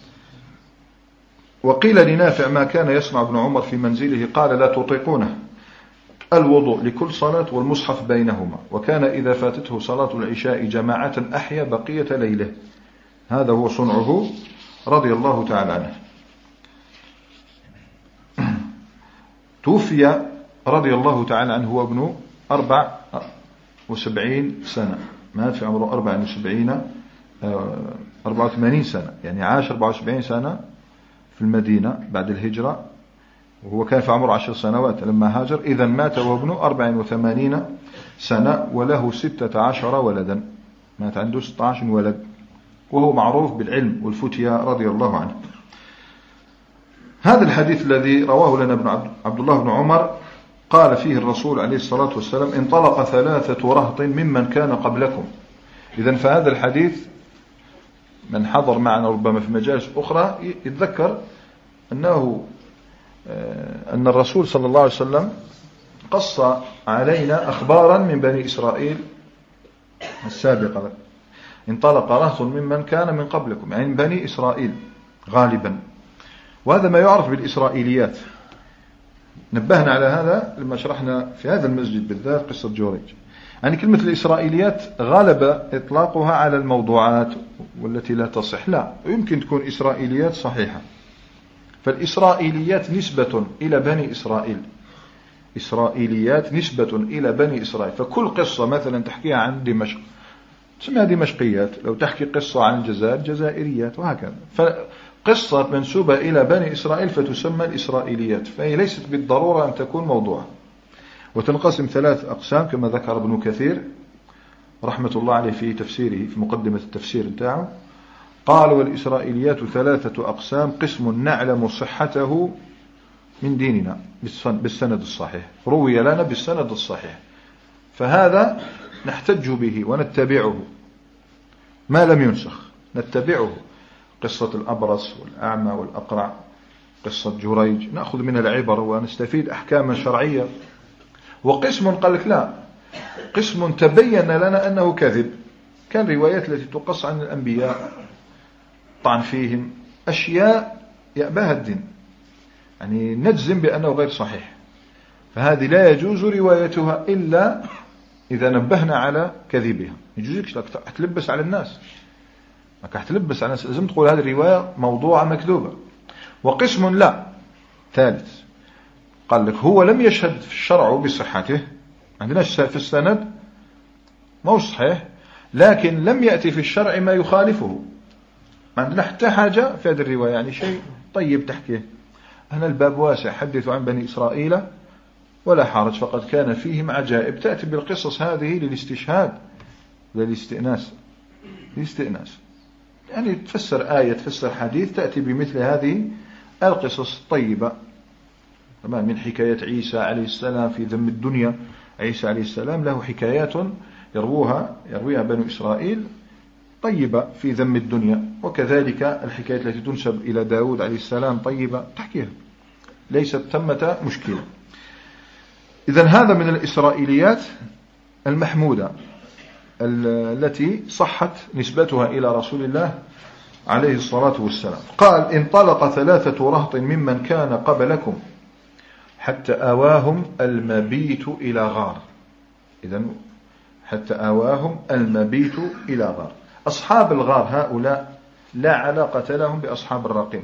وقيل لنافع ما كان يصنع ابن عمر في منزله، قال لا تطيقونه، الوضوء لكل صلاة والمصحف بينهما، وكان إذا فاتته صلاة العشاء جماعة أحيا بقية ليله. هذا هو صنعه رضي الله تعالى عنه. توفي رضي الله تعالى عنه هو ابن أربع وسبعين سنة، مات في عمره أربع وسبعين أربعة وثمانين سنة، يعني عاش أربعة وسبعين سنة في المدينة بعد الهجرة، وهو كان في عمره عشر سنوات لما هاجر، إذا مات وهو ابن أربع وثمانين سنة وله ستة عشر ولدا، مات عنده ستة عشر ولد، وهو معروف بالعلم والفتيا رضي الله عنه. هذا الحديث الذي رواه لنا ابن عبد الله بن عمر قال فيه الرسول عليه الصلاة والسلام انطلق ثلاثة رهط ممن كان قبلكم. إذن فهذا الحديث من حضر معنا ربما في مجالس أخرى يتذكر أنه أن الرسول صلى الله عليه وسلم قص علينا أخبارا من بني إسرائيل السابقة، انطلق رهط ممن كان من قبلكم، يعني من بني إسرائيل غالبا، وهذا ما يعرف بالإسرائيليات. نبهنا على هذا لما شرحنا في هذا المسجد بالذات قصة جوريج. يعني كلمة الإسرائيليات غالب إطلاقها على الموضوعات والتي لا تصح، لا، يمكن تكون إسرائيليات صحيحة. فالإسرائيليات نسبة إلى بني إسرائيل، إسرائيليات نسبة إلى بني إسرائيل. فكل قصة مثلا تحكيها عن دمشق تسميها دمشقيات، لو تحكي قصة عن الجزائر جزائريات، وهكذا. فقصة منسوبة إلى بني إسرائيل فتسمى الإسرائيليات، فهي ليست بالضرورة أن تكون موضوعا. وتنقسم ثلاث أقسام كما ذكر ابن كثير رحمة الله عليه في تفسيره في مقدمة التفسير بتاعه، قال والإسرائيليات ثلاثة أقسام، قسم نعلم صحته من ديننا بالسند الصحيح، روي لنا بالسند الصحيح، فهذا نحتج به ونتبعه ما لم ينسخ، نتبعه. قصة الأبرص والأعمى والأقرع، قصة جريج، نأخذ منها العبر ونستفيد أحكاما شرعية. وقسم قال لك لا، قسم تبين لنا أنه كذب، كان روايات التي تقص عن الأنبياء طعن فيهم، أشياء يأباها الدين، يعني نجزم بأنه غير صحيح، فهذه لا يجوز روايتها إلا إذا نبهنا على كذبها. يجوزك تلبس على الناس، ما تلبس على الناس، لازم تقول هذه الرواية موضوعة مكذوبة. وقسم لا، ثالث قال لك هو لم يشهد في الشرع بصحته، عندنا في السند ما هو صحيح، لكن لم يأتي في الشرع ما يخالفه، ما عندنا حتى حاجة في هذه الرواية، يعني شيء طيب تحكيه. هنا الباب واسع، حدثوا عن بني إسرائيل ولا حرج، فقد كان فيهم عجائب. تأتي بالقصص هذه للاستشهاد للاستئناس، للاستئناس يعني تفسر آية تفسر حديث، تأتي بمثل هذه القصص الطيبة. من حكاية عيسى عليه السلام في ذم الدنيا، عيسى عليه السلام له حكايات يروها يرويها بنو إسرائيل طيبة في ذم الدنيا، وكذلك الحكاية التي تنسب إلى داود عليه السلام طيبة تحكيها، ليست ثمة مشكلة. إذن هذا من الإسرائيليات المحمودة التي صحت نسبتها إلى رسول الله عليه الصلاة والسلام. قال انطلق ثلاثة رهط ممن كان قبلكم حتى آواهم المبيت إلى غار. إذن حتى آواهم المبيت إلى غار. أصحاب الغار هؤلاء لا علاقة لهم بأصحاب الرقيم،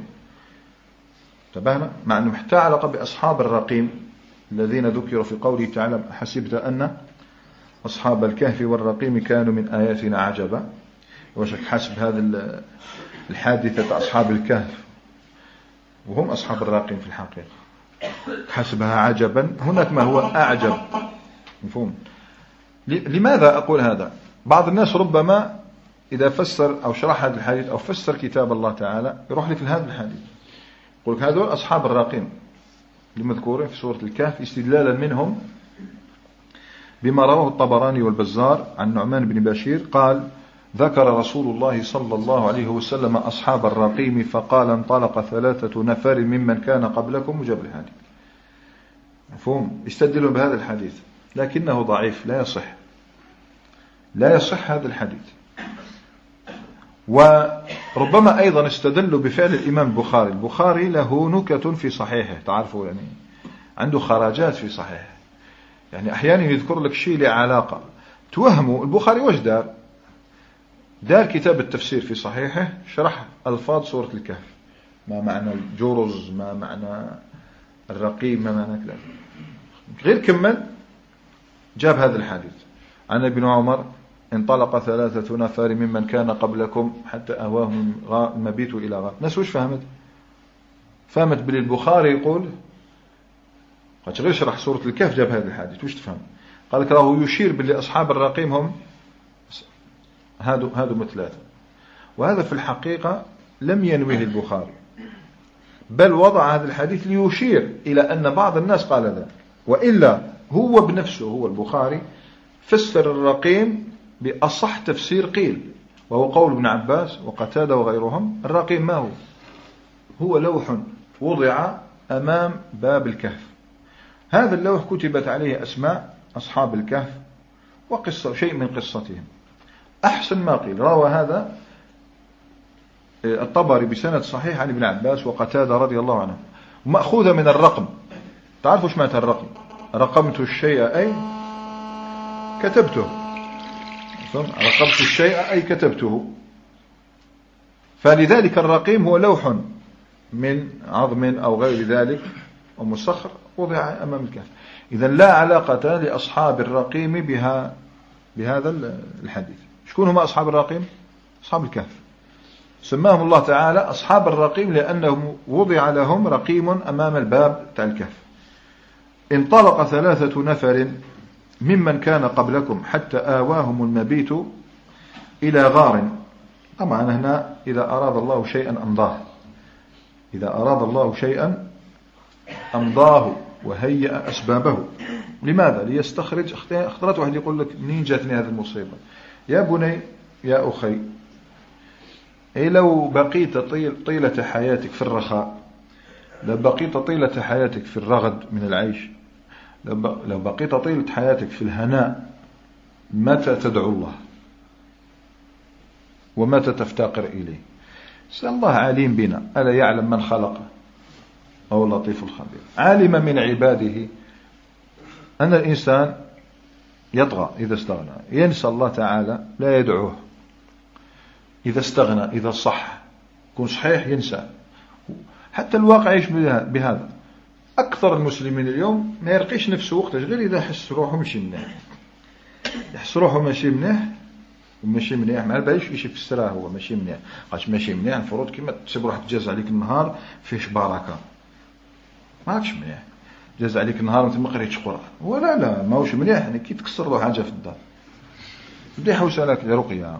انتبهنا، مع أنه حتى علاقة بأصحاب الرقيم الذين ذكروا في قوله تعالى حسبت أن أصحاب الكهف والرقيم كانوا من آياتنا عجبا. وشك حسب هذا الحادثة أصحاب الكهف وهم أصحاب الرقيم في الحقيقة، حسبها عجبا، هناك ما هو أعجب، مفهوم. لماذا أقول هذا؟ بعض الناس ربما إذا فسر أو شرح هذا الحديث أو فسر كتاب الله تعالى يروح لك لهذا الحديث، يقول لك هذول أصحاب الراقين المذكورين في سورة الكهف استدلالا منهم بما رواه الطبراني والبزار عن نعمان بن بشير قال: ذكر رسول الله صلى الله عليه وسلم أصحاب الرقيم فقال: انطلق ثلاثة نفر ممن كان قبلكم. وجاب الحديث. مفهوم؟ يستدلون بهذا الحديث لكنه ضعيف لا يصح، لا يصح هذا الحديث. وربما أيضا استدلوا بفعل الإمام البخاري. البخاري له نكت في صحيحه، تعرفوا يعني عنده خراجات في صحيحه، يعني أحيانا يذكر لك شيء له علاقة توهموا البخاري وش دار دار كتاب التفسير في صحيحه، شرح ألفاظ سورة الكهف، ما معنى الجرز، ما معنى الرقيم، ما معنى كذا، غير كمل جاب هذا الحديث عن ابن عمر: انطلق ثلاثة نفر ممن كان قبلكم حتى أهواهم المبيت إلى غار. ناس وش فهمت؟ فهمت بل البخاري يقول قد غير شرح سورة الكهف جاب هذا الحديث، وش تفهم؟ قال لك راهو يشير باللي أصحاب الرقيم هم هذا هذا مثلاثة، وهذا في الحقيقة لم ينويه البخاري، بل وضع هذا الحديث ليشير إلى أن بعض الناس قال ذلك، وإلا هو بنفسه هو البخاري فسر الرقيم بأصح تفسير قيل، وهو قول ابن عباس وقتادة وغيرهم: الرقيم ما هو؟ هو لوح وضع أمام باب الكهف، هذا اللوح كتبت عليه أسماء أصحاب الكهف وقصة شيء من قصتهم. أحسن ما قيل روى هذا الطبري بسند صحيح عن ابن عباس وقتادة رضي الله عنه، ومأخوذة من الرقم. تعرفوا ايش معنى الرقم؟ رقمت الشيء أي كتبته، رقمت الشيء أي كتبته، فلذلك الرقيم هو لوح من عظم أو غير ذلك ومسخر وضع أمام الكهف. إذا لا علاقة لأصحاب الرقيم بها بهذا الحديث. شكون هم أصحاب الرقيم؟ أصحاب الكهف، سماهم الله تعالى أصحاب الرقيم لأنهم وضع لهم رقيم أمام الباب تاع الكهف. انطلق ثلاثة نفر ممن كان قبلكم حتى آواهم المبيت إلى غار. طبعا هنا إذا أراد الله شيئا أمضاه، إذا أراد الله شيئا أمضاه وهيأ أسبابه. لماذا؟ ليستخرج. اخترت واحد يقول لك: منين جاتني هذه المصيبة؟ يا بني يا أخي، إيه لو بقيت طيل طيلة حياتك في الرخاء، لو بقيت طيلة حياتك في الرغد من العيش، لو بقيت طيلة حياتك في الهناء، متى تدعو الله ومتى تفتقر إليه؟ سأل الله عليم بنا، ألا يعلم من خلق أو اللطيف الخبير. علم من عباده أن الإنسان يطغى إذا استغنى، ينسى الله تعالى، لا يدعوه. إذا استغنى، إذا صح يكون صحيح، ينسى. حتى الواقع يعيش بهذا. أكثر المسلمين اليوم ما يرقيش نفسه وقتاش غير إذا حس روحه ماشي منيح، يحس روحه ماشي منيح وماشي منيح، ما باليش يشي في السراه هو ماشي منيح، قاش ماشي منيح المفروض كيما تسيب روحك تجاز عليك النهار فيش بركة، ما عادش منيح، جاز عليك النهار وانت ما قريتش قرآن، ولا لا ماهوش منيح. يعني كي تكسر له حاجة في الدار بدي يحوس عليك رقية،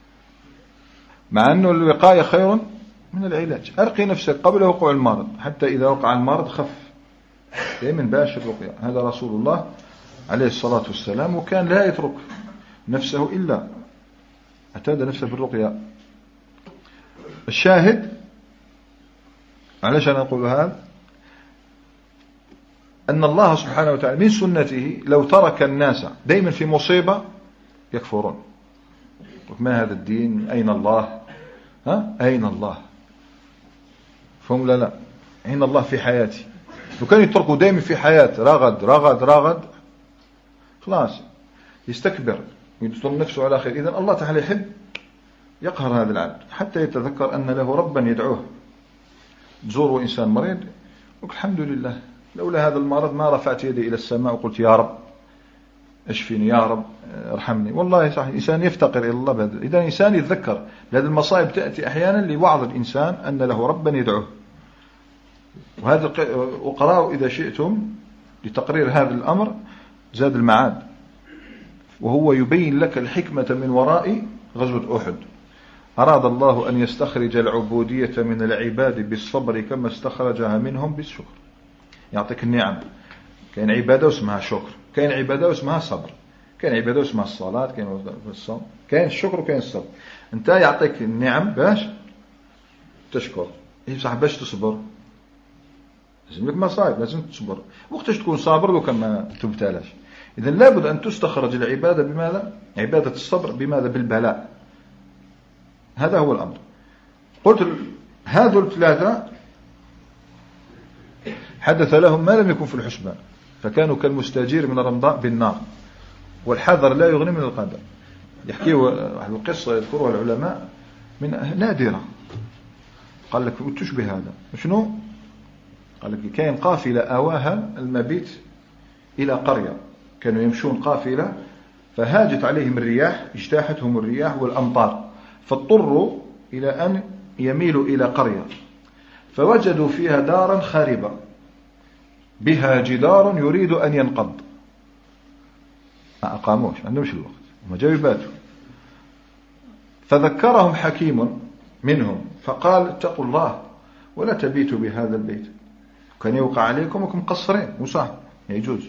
مع أنه الوقاية خير من العلاج. أرقي نفسك قبل وقوع المرض، حتى إذا وقع المرض خف. دائما باشر الرقية. هذا رسول الله عليه الصلاة والسلام، وكان لا يترك نفسه إلا اعتاد نفسه بالرقية. الشاهد علشان نقول هذا أن الله سبحانه وتعالى من سنته لو ترك الناس دائما في مصيبة يكفرون. ما هذا الدين؟ أين الله؟ ها؟ أين الله؟ فهم لا لا أين الله في حياتي؟ لو كان يتركوا دائما في حياة رغد رغد رغد خلاص يستكبر ويدخل نفسه على خير. إذن الله تعالى يحب يقهر هذا العبد حتى يتذكر أن له ربا يدعوه. تزور إنسان مريض يقول الحمد لله لولا هذا المرض ما رفعت يدي إلى السماء وقلت يا رب اشفيني، يا رب ارحمني. والله صح، الإنسان يفتقر إلى الله بهذا. إذا الإنسان يتذكر هذه المصائب تأتي أحيانا لوعظ الإنسان أن له ربا يدعوه. وهذا وقرأوا إذا شئتم لتقرير هذا الأمر زاد المعاد، وهو يبين لك الحكمة من وراء غزوة أحد. أراد الله أن يستخرج العبودية من العباد بالصبر كما استخرجها منهم بالشكر. يعطيك النعم، كاين عبادة اسمها شكر، كاين عبادة اسمها صبر، كاين عبادة اسمها الصلاة، كاين الصوم، كاين الشكر وكاين الصبر. انت يعطيك النعم باش تشكر، اي صح باش تصبر لازم لك مصائب، لازم تصبر. وقتاش تكون صابر لو كان ما تبتلاش؟ اذا لابد ان تستخرج العبادة بماذا؟ عبادة الصبر بماذا؟ بالبلاء. هذا هو الامر. قلت هذول الثلاثة حدث لهم ما لم يكن في الحسبان، فكانوا كالمستجير من رمضاء بالنار، والحذر لا يغني من القدر. يحكيوا واحد القصة يذكرها العلماء من نادرة، قال لك وتشبه هذا شنو؟ قال لك كاين قافلة أواها المبيت إلى قرية، كانوا يمشون قافلة فهاجت عليهم الرياح، اجتاحتهم الرياح والأمطار، فاضطروا إلى أن يميلوا إلى قرية، فوجدوا فيها دارا خاربة بها جدار يريد أن ينقض، ما أقاموش، ما عندهمش الوقت، هم جاوا يباتوا. فذكرهم حكيم منهم فقال اتقوا الله ولا تبيتوا بهذا البيت، كان يوقع عليكم وكم مقصرين وصح يجوز.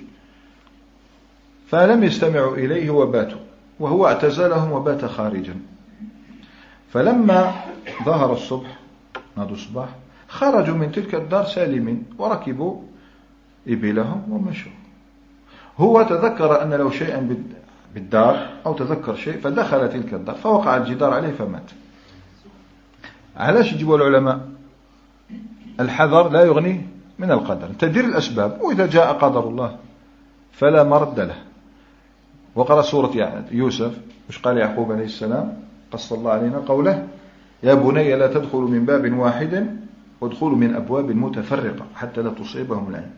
فلم يستمعوا إليه وباتوا، وهو اعتزلهم وبات خارجا. فلما ظهر الصبح نادوا الصباح خرجوا من تلك الدار سالمين وركبوا إبلهم ومشوا. هو تذكر أن لو شيئا بالدار أو تذكر شيء فدخل تلك الدار فوقع الجدار عليه فمات. علاش يجيبوا العلماء الحذر لا يغني من القدر؟ تدير الأسباب، وإذا جاء قدر الله فلا مرد له. وقرأ سورة يوسف وش قال يعقوب عليه السلام؟ قص الله علينا قوله يا بني لا تدخلوا من باب واحد وادخلوا من أبواب متفرقة حتى لا تصيبهم العين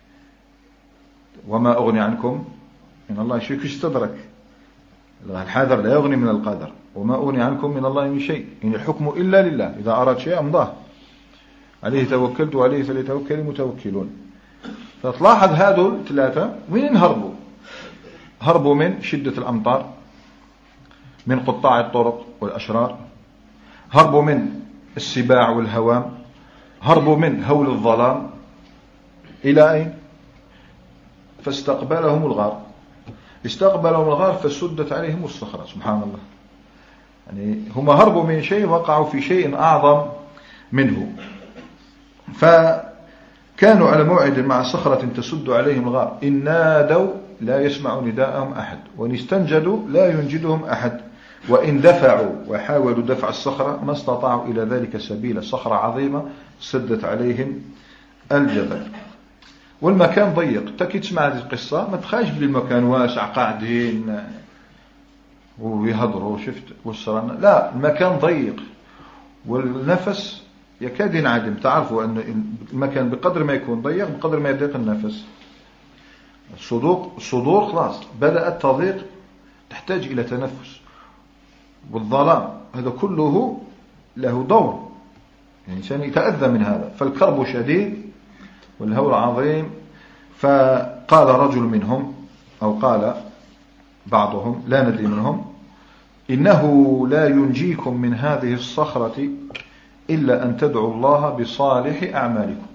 وما أغني عنكم من الله شيء. كيش تدرك الحذر لا يغني من القدر، وما أغني عنكم من الله من شيء، إن الحكم إلا لله، إذا أراد شيء أمضاه، عليه توكلت وعليه فليتوكل المتوكلون. فتلاحظ هذول ثلاثة وين هربوا؟ هربوا من شدة الأمطار، من قطاع الطرق والأشرار، هربوا من السباع والهوام، هربوا من هول الظلام، إلى أين؟ فاستقبلهم الغار، استقبلهم الغار فسدت عليهم الصخرة. سبحان الله، يعني هم هربوا من شيء وقعوا في شيء أعظم منه. فكانوا على موعد مع صخرة تسد عليهم الغار، إن نادوا لا يسمع نداءهم أحد، وإن استنجدوا لا ينجدهم أحد، وإن دفعوا وحاولوا دفع الصخرة ما استطاعوا إلى ذلك سبيلا. صخرة عظيمة سدت عليهم الجبل، والمكان ضيق. تكي تسمع هذه القصة ما تخاش بلي المكان واسع قاعدين ويهضروا شفت والسرنا، لا، المكان ضيق والنفس يكاد ينعدم. تعرفوا أن المكان بقدر ما يكون ضيق بقدر ما يضيق النفس. الصدور الصدور خلاص بدأت تضيق، تحتاج إلى تنفس. والظلام هذا كله له دور، يعني الإنسان يتأذى من هذا. فالكرب شديد والهول عظيم. فقال رجل منهم أو قال بعضهم لا ندري منهم إنه لا ينجيكم من هذه الصخرة إلا أن تدعوا الله بصالح أعمالكم.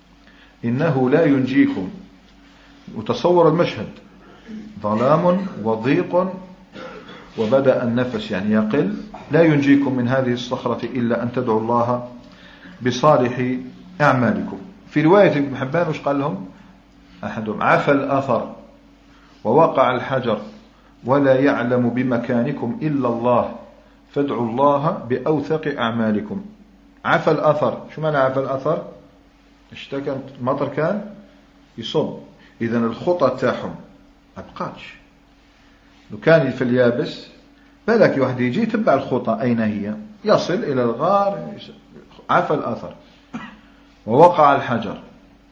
إنه لا ينجيكم، وتصور المشهد، ظلام وضيق وبدأ النفس يعني يقل. لا ينجيكم من هذه الصخرة إلا أن تدعوا الله بصالح أعمالكم. في رواية ابن حبان وش قال لهم أحدهم؟ عفى الأثر ووقع الحجر ولا يعلم بمكانكم إلا الله فادعوا الله بأوثق أعمالكم. عفى الأثر، شو معنى عفى الأثر؟ اشتكى المطر كان يصب، إذن الخطى تاعهم أبقاتش. لو كان في اليابس بالك واحد يجي تبع الخطى أين هي، يصل إلى الغار. عفى الأثر ووقع الحجر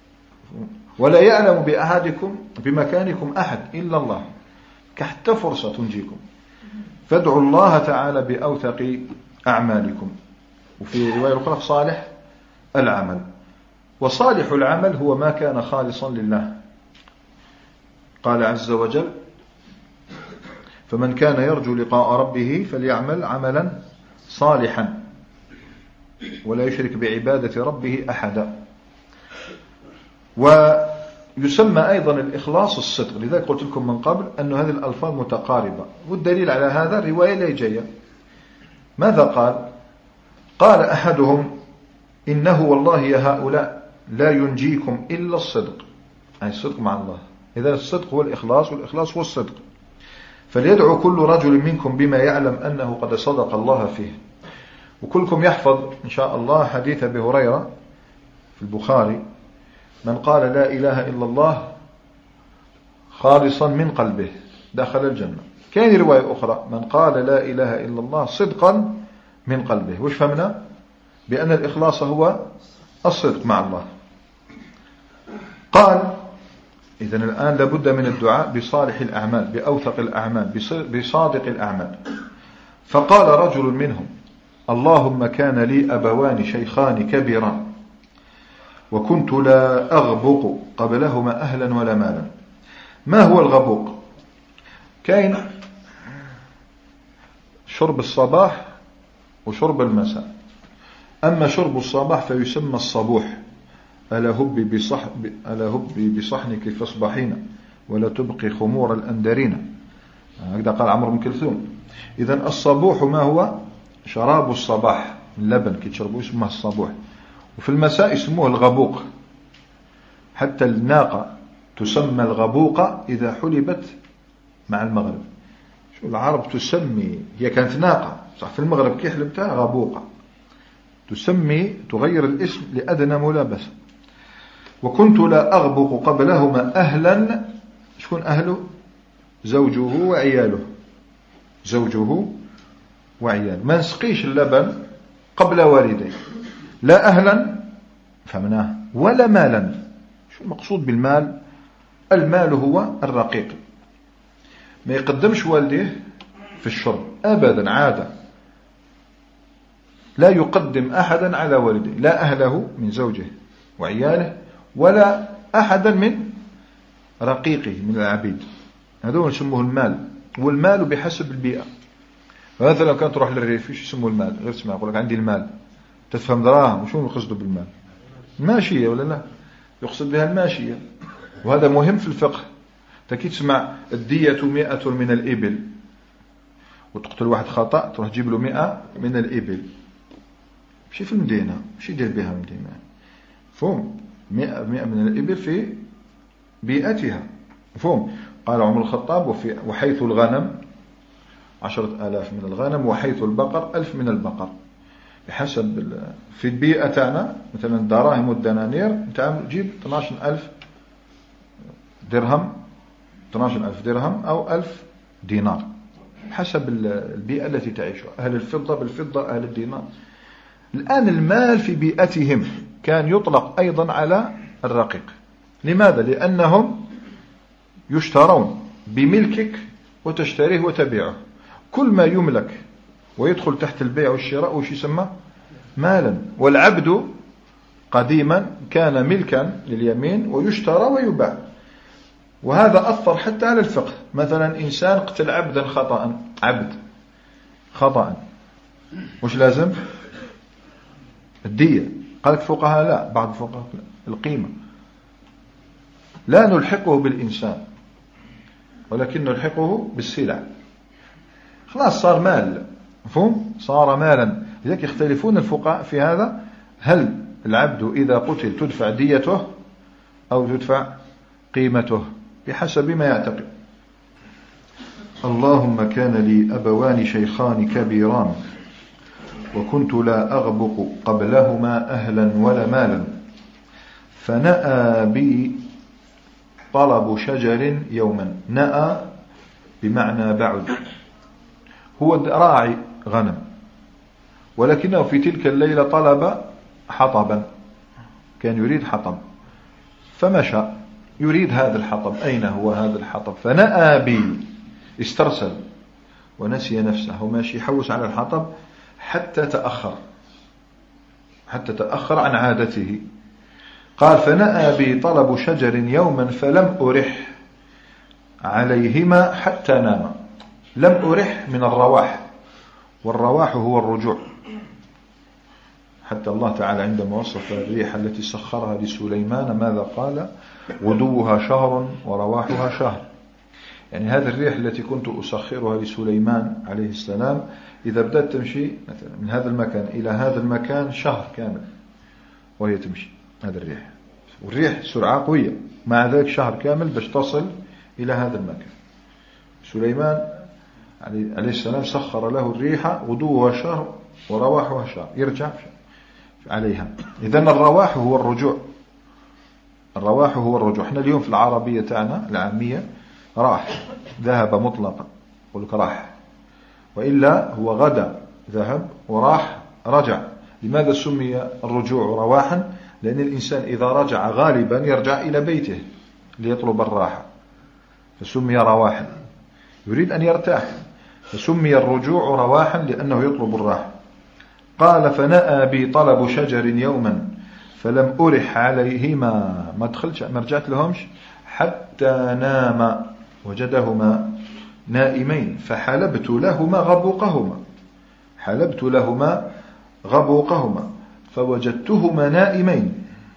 ولا يعلم بأحدكم بمكانكم أحد إلا الله، كحتى فرصة تنجيكم. فادعوا الله تعالى بأوثق أعمالكم. وفي رواية أخرى صالح العمل. وصالح العمل هو ما كان خالصا لله. قال عز وجل فمن كان يرجو لقاء ربه فليعمل عملا صالحا ولا يشرك بعبادة ربه أحدا. ويسمى أيضا الإخلاص الصدق، لذلك قلت لكم من قبل أن هذه الألفاظ متقاربة، والدليل على هذا الرواية اللي جاية. ماذا قال؟ قال أحدهم إنه والله يا هؤلاء لا ينجيكم إلا الصدق، أي الصدق مع الله. إذا الصدق هو الإخلاص، والإخلاص هو الصدق. فليدعو كل رجل منكم بما يعلم أنه قد صدق الله فيه. وكلكم يحفظ إن شاء الله حديث أبي هريرة في البخاري: من قال لا إله إلا الله خالصا من قلبه دخل الجنة. كان رواية أخرى: من قال لا إله إلا الله صدقا من قلبه. وش فهمنا؟ بأن الإخلاص هو الصدق مع الله. قال: إذن الآن لابد من الدعاء بصالح الأعمال، بأوثق الأعمال، بصادق الأعمال. فقال رجل منهم: اللهم كان لي أبوان شيخان كبيران وكنت لا أغبق قبلهما أهلا ولا مالا. ما هو الغبوق؟ كاين شرب الصباح وشرب المساء. أما شرب الصباح فيسمى الصبوح: ألا هبي بصح ألا هبي بصحنك فاصبحين ولا تبقي خمور الأندرين. هكذا قال عمرو بن كلثوم. إذن الصبوح ما هو؟ شراب الصباح، اللبن كي تشربوه اسمه الصبوح. وفي المساء اسمه الغبوق. حتى الناقة تسمى الغبوقة إذا حلبت مع المغرب. شو العرب تسمي، هي كانت ناقة صح، في المغرب كي حلبتها غبوقة، تسمي تغير الاسم لأدنى ملابسة. وكنت لا أغبق قبلهما أهلا. شكون أهله؟ زوجه وعياله، زوجه وعياله. ما نسقيش اللبن قبل والديه، لا أهلا فهمناه ولا مالا. شو المقصود بالمال؟ المال هو الرقيق، ما يقدمش والديه في الشرب أبدا، عادة لا يقدم أحدا على والديه، لا أهله من زوجه وعياله ولا أحدا من رقيقه من العبيد. هذول نسموه المال. والمال بحسب البيئة. مثلا لو كانت تروح للريف ايش يسموه المال؟ غير تسمع يقول لك عندي المال، تفهم دراهم. وشو يقصدوا بالمال؟ الماشية ولا لا؟ يقصد بها الماشية. وهذا مهم في الفقه. تكي تسمع الدية مئة من الإبل، وتقتل واحد خطأ تروح تجيب له مئة من الإبل. ماشي في المدينة، ماشي يدير بها المدينة. فهم مئة مئة من الإبل في بيئتها. فهم. قال عمر الخطاب: وفي وحيث الغنم عشرة آلاف من الغنم، وحيث البقر ألف من البقر. بحسب في البيئة تاعنا مثلا الدراهم والدنانير انت جيب اثناش ألف درهم، اثناش ألف درهم أو ألف دينار حسب البيئة التي تعيشها. أهل الفضة بالفضة، أهل الدينار. الآن المال في بيئتهم كان يطلق أيضا على الرقيق. لماذا؟ لأنهم يشترون بملكك وتشتريه وتبيعه. كل ما يملك ويدخل تحت البيع والشراء وش يسمى؟ مالا. والعبد قديما كان ملكا لليمين ويشترى ويباع. وهذا أثر حتى على الفقه. مثلا إنسان قتل عبدا خطأ، عبد خطأ، وش لازم؟ الدية. قال الفقهاء لا، بعض الفقهاء القيمة. لا نلحقه بالإنسان ولكن نلحقه بالسلع. خلاص صار مال، مفهوم؟ صار مالا. لذلك يختلفون الفقهاء في هذا: هل العبد إذا قتل تدفع ديته أو تدفع قيمته بحسب ما يعتقد. اللهم كان لي أبوان شيخان كبيران وكنت لا أغبق قبلهما أهلا ولا مالا، فنأى بي طلب شجر يوما. نأى بمعنى بعد. هو راعي غنم، ولكنه في تلك الليلة طلب حطبا، كان يريد حطب، فمشى يريد هذا الحطب. أين هو هذا الحطب؟ فنأى بي، استرسل ونسي نفسه وماشي يحوس على الحطب حتى تأخر حتى تأخر عن عادته. قال: فنأى بي طلب شجر يوما فلم أرح عليهما حتى نام. لم أرح من الرواح، والرواح هو الرجوع. حتى الله تعالى عندما وصف الريح التي سخرها لسليمان ماذا قال؟ غدوها شهر ورواحها شهر. يعني هذه الريح التي كنت أسخرها لسليمان عليه السلام إذا بدأت تمشي مثلا من هذا المكان إلى هذا المكان شهر كامل وهي تمشي هذا الريح، والريح سرعة قوية، مع ذلك شهر كامل باش تصل إلى هذا المكان. سليمان عليه السلام سخر له الريح غدوها شهر ورواحها شهر، يرجع عليها. إذن الرواح هو الرجوع، الرواح هو الرجوع. احنا اليوم في العربية تاعنا العامية راح ذهب مطلقا يقول لك راح، وإلا هو غدا ذهب وراح رجع. لماذا سمي الرجوع رواحا؟ لأن الإنسان إذا رجع غالبا يرجع إلى بيته ليطلب الراحة، فسمي رواحا، يريد أن يرتاح، فسمي الرجوع رواحا لأنه يطلب الراحة. قال فنأى بي طلب شجر يوما فلم أرح عليهما، ما دخلتش ما رجعت لهمش حتى نام وجدهما نائمين فحلبت لهما غبوقهما، حلبت لهما غبوقهما فوجدتهما نائمين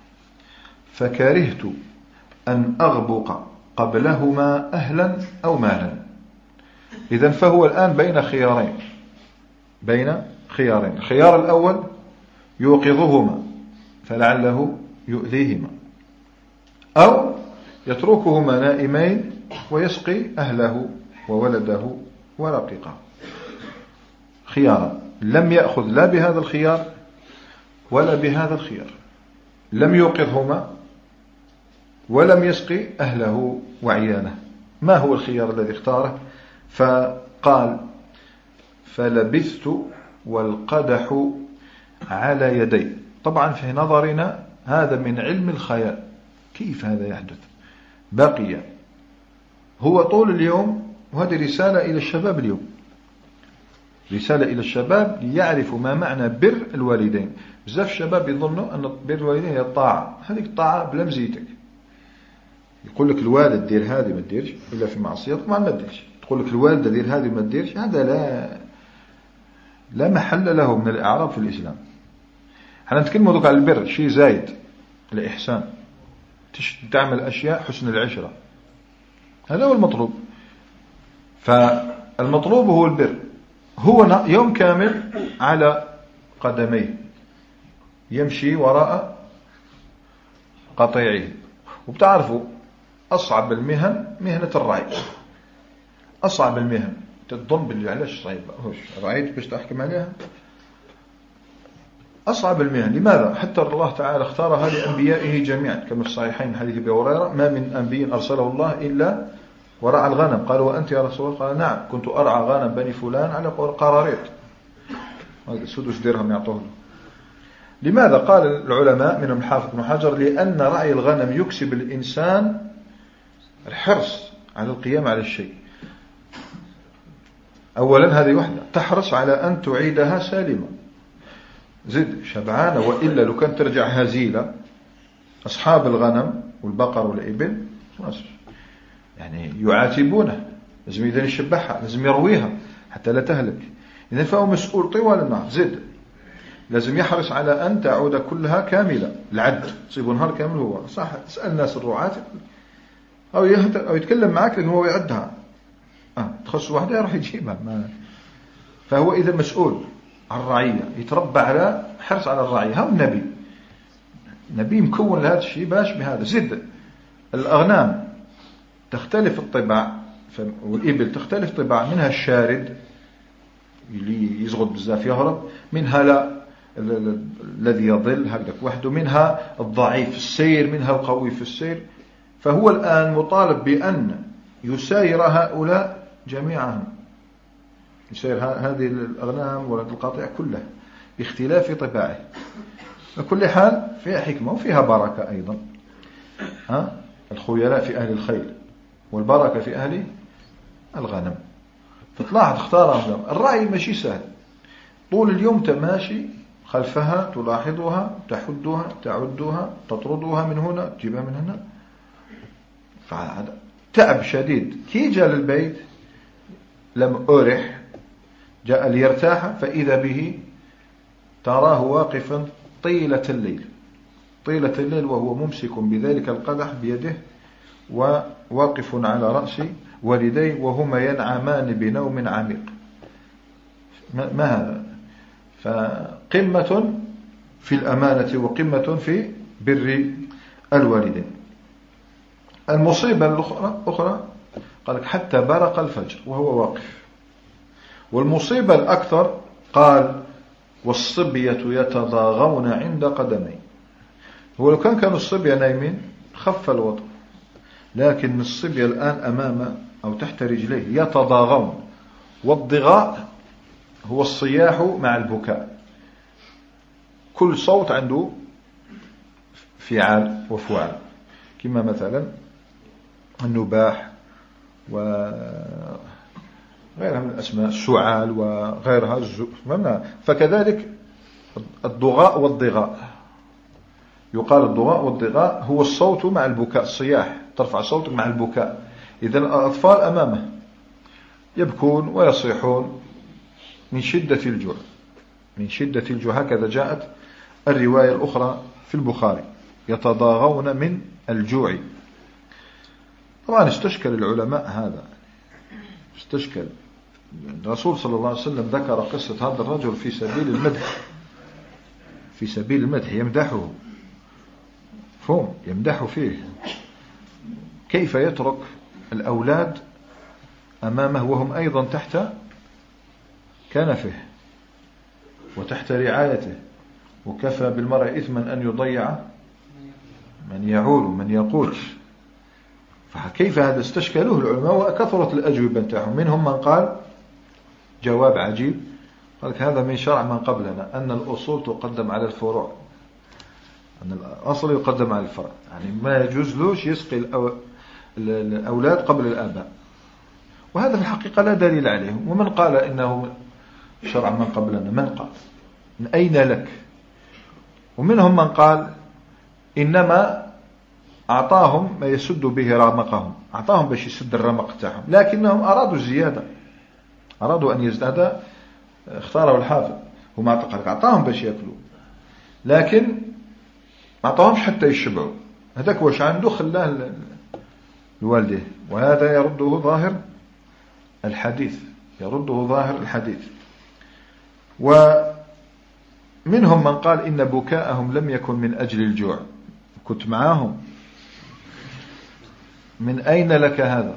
فكرهت أن أغبق قبلهما أهلا أو مالا. إذن فهو الآن بين خيارين، بين خيارين. الخيار الأول يوقظهما فلعله يؤذيهما، أو يتركهما نائمين ويسقي أهله وولده ورقيقه. خيارا، لم يأخذ لا بهذا الخيار ولا بهذا الخيار، لم يوقظهما ولم يسقي أهله وعياله. ما هو الخيار الذي اختاره؟ فقال فلبثت والقدح على يدي. طبعا في نظرنا هذا من علم الخيال، كيف هذا يحدث؟ بقي هو طول اليوم، وهذه رسالة إلى الشباب اليوم، رسالة إلى الشباب ليعرفوا ما معنى بر الوالدين. بزاف الشباب يظنوا أن بر الوالدين هي الطاعة، هذه الطاعة بلا مزيتك. يقول لك الوالد دير هذه ما تديرش إلا في معصية، طبعا ما تديرش. تقول لك الوالدة دير هذه ما تديرش، هذا لا لا محل له من الإعراب في الإسلام. احنا نتكلم دوك على البر، شيء زايد، الإحسان، تعمل أشياء حسن العشرة، هذا هو المطلوب. فالمطلوب هو البر. هو يوم كامل على قدميه يمشي وراء قطيعه. وبتعرفوا أصعب المهن مهنة الرعي، أصعب المهن. تظن بالله علاش صعيب؟ هوش رعيت باش تحكم عليها؟ أصعب المهن. لماذا؟ حتى الله تعالى اختارها لأنبيائه جميعا، كما في الصحيحين حديث أبي هريرة: ما من أنبي أرسله الله إلا ورعى الغنم. قال وأنت يا رسول الله؟ قال نعم، كنت أرعى غنم بني فلان على قراريط، سدس درهم يعطوه له. لماذا؟ قال العلماء منهم الحافظ ابن حجر: لأن رعي الغنم يكسب الإنسان الحرص على القيام على الشيء. أولا هذه وحدة، تحرص على أن تعيدها سالمة، زد شبعانة، وإلا لو كانت ترجع هزيلة أصحاب الغنم والبقر والإبل يعني يعاتبونه، لازم إذن يشبعها، لازم يرويها حتى لا تهلك. إذن فهو مسؤول طوال النهار. زد لازم يحرص على أن تعود كلها كاملة، العد تصيب نهار كامل. هو صح تسأل الناس الرعاة أو أو يتكلم معك لأنه هو يعدها، آه تخص واحدة يروح يجيبها. ما فهو إذا مسؤول عن الرعية، يتربى على حرص على الرعية. هم النبي نبي مكون لهذا الشيء باش بهذا. زد الأغنام تختلف الطباع، والإبل تختلف طباع، منها الشارد اللي يزغط بزاف يهرب، منها لا الذي يضل هكذا وحده، منها الضعيف في السير، منها القوي في السير. فهو الآن مطالب بأن يساير هؤلاء جميعهم، يسير هذه الأغنام ولا القطيع كلها باختلاف طباعه. بكل حال فيها حكمة وفيها بركة أيضا. ها الخيلاء في أهل الخيل والبركة في أهل الغنم. فتلاحظ اختارهم. الرعي ماشي سهل، طول اليوم تماشي خلفها، تلاحظها، تحدها، تعدها، تطردها من هنا، تجيبها من هنا. فهذا تعب شديد. كي جاء للبيت لم أرح، جاء ليرتاح، فإذا به تراه واقفا طيلة الليل طيلة الليل وهو ممسك بذلك القدح بيده وواقف على رأس والديه وهما ينعمان بنوم عميق. ما هذا؟ فقمة في الأمانة وقمة في بر الوالدين. المصيبة الأخرى قال حتى برق الفجر وهو واقف. والمصيبة الأكثر قال والصبية يتضاغون عند قدمي. هو لو كان كانوا الصبية نايمين خف الوضع، لكن الصبية الآن أمام أو تحت رجليه يتضاغون. والضغاء هو الصياح مع البكاء، كل صوت عنده فعال وفعال، كما مثلا النباح وغيرها من الأسماء، السعال وغيرها. فكذلك الضغاء والضغاء، يقال الضغاء والضغاء هو الصوت مع البكاء، الصياح، ترفع صوتك مع البكاء. إذا الأطفال أمامه يبكون ويصيحون من شدة الجوع، من شدة الجوع. هكذا جاءت الرواية الأخرى في البخاري، يتضاغون من الجوع. طبعا استشكل العلماء هذا، استشكل. الرسول صلى الله عليه وسلم ذكر قصة هذا الرجل في سبيل المدح، في سبيل المدح، يمدحه، فهم يمدح فيه. كيف يترك الأولاد أمامه وهم أيضا تحت كنفه وتحت رعايته؟ وكفى بالمرء إثما أن يضيع من يعول من يقول. فكيف هذا؟ استشكلوه العلماء وكثرت الأجوبة بتاعهم. منهم من قال جواب عجيب، قال هذا من شرع من قبلنا أن الأصول تقدم على الفروع، أن الأصل يقدم على الفرع، يعني ما يجوز لوش يسقي الأولاد قبل الآباء. وهذا في الحقيقة لا دليل عليه. ومن قال إنه شرع من قبلنا؟ من قال؟ من أين لك؟ ومنهم من قال إنما أعطاهم ما يسد به رمقهم، أعطاهم باش يسد الرمق تاعهم، لكنهم أرادوا الزيادة، أرادوا أن يزداد. اختاروا الحافظ وما اعتقد أعطاهم باش يأكلوا، لكن ما أعطاهمش حتى يشبعوا. هذاك واش عنده خلاه لوالده. وهذا يرده ظاهر الحديث، يرده ظاهر الحديث. ومنهم من قال إن بكاءهم لم يكن من أجل الجوع. كنت معاهم، من أين لك هذا؟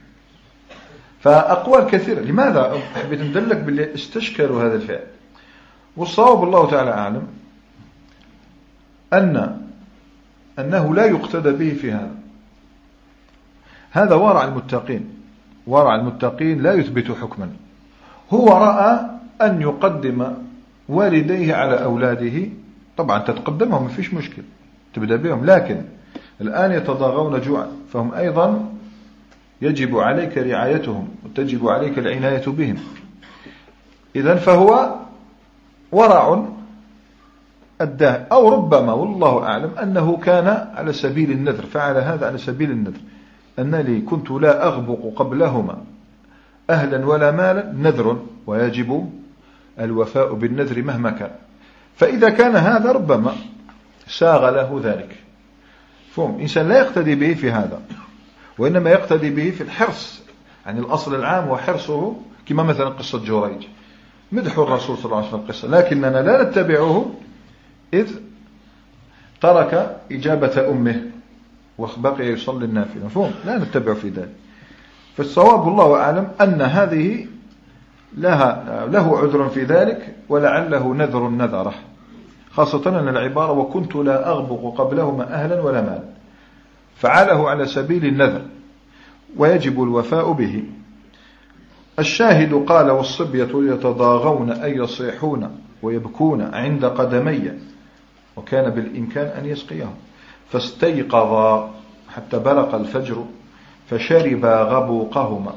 فأقوال كثيرة. لماذا؟ حبيت ندلك باللي استشكلوا هذا الفعل. والصواب الله تعالى أعلم أن أنه لا يقتدى به في هذا. هذا ورع المتقين، ورع المتقين لا يثبت حكما. هو رأى أن يقدم والديه على أولاده، طبعا تتقدمهم ما فيش مشكل، تبدأ بهم، لكن الآن يتضاغون جوعا، فهم أيضا يجب عليك رعايتهم وتجب عليك العناية بهم. إذن فهو ورع أداه، أو ربما والله أعلم أنه كان على سبيل النذر، فعل هذا على سبيل النذر، أنني كنت لا أغبق قبلهما أهلا ولا مالا، نذر ويجب الوفاء بالنذر مهما كان. فإذا كان هذا ربما ساغ له ذلك. فهم إنسان لا يقتدي به في هذا، وإنما يقتدي به في الحرص، يعني الأصل العام وحرصه، كما مثلا قصة جريج، مدح الرسول صلى الله عليه وسلم القصة، لكننا لا نتبعه إذ ترك إجابة أمه وبقي يصلي النافلة. مفهوم؟ لا نتبع في ذلك. فالصواب الله أعلم أن هذه لها له عذر في ذلك، ولعله نذر نذره، خاصة أن العبارة وكنت لا أغبق قبلهما أهلا ولا مال، فعله على سبيل النذر ويجب الوفاء به. الشاهد قال والصبية يتضاغون أي يصيحون ويبكون عند قدمي، وكان بالإمكان أن يسقيهم. فاستيقظ حتى بلغ الفجر فشربا غبوقهما.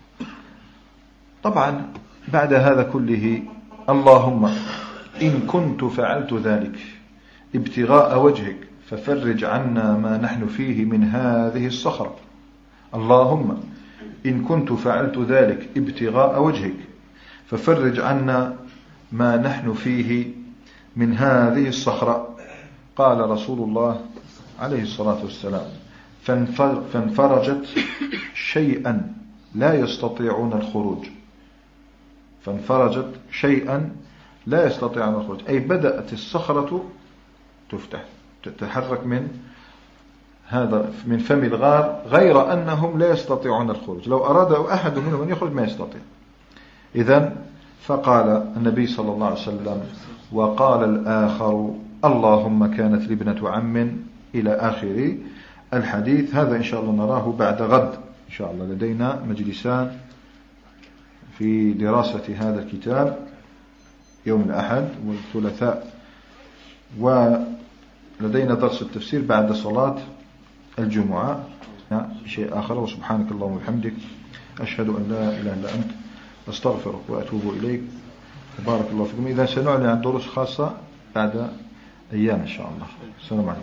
طبعا بعد هذا كله اللهم إن كنت فعلت ذلك ابتغاء وجهك ففرج عنا ما نحن فيه من هذه الصخرة. اللهم إن كنت فعلت ذلك ابتغاء وجهك ففرج عنا ما نحن فيه من هذه الصخرة. قال رسول الله عليه الصلاة والسلام فانفرجت شيئا لا يستطيعون الخروج. فانفرجت شيئا لا يستطيعون الخروج، أي بدأت الصخرة تفتح تتحرك من هذا من فم الغار، غير أنهم لا يستطيعون الخروج. لو أراد أحد منهم أن يخرج ما يستطيع. إذن فقال النبي صلى الله عليه وسلم وقال الآخر اللهم كانت لي ابنة عم إلى آخر الحديث. هذا إن شاء الله نراه بعد غد إن شاء الله. لدينا مجلسان في دراسة هذا الكتاب يوم الأحد والثلاثاء، ولدينا درس التفسير بعد صلاة الجمعة. شيء آخر. وسبحانك اللهم وبحمدك أشهد أن لا إله إلا أنت أستغفرك وأتوب إليك. بارك الله فيكم. إذا سنعلن عن دروس خاصة بعد أيام إن شاء الله. السلام عليكم.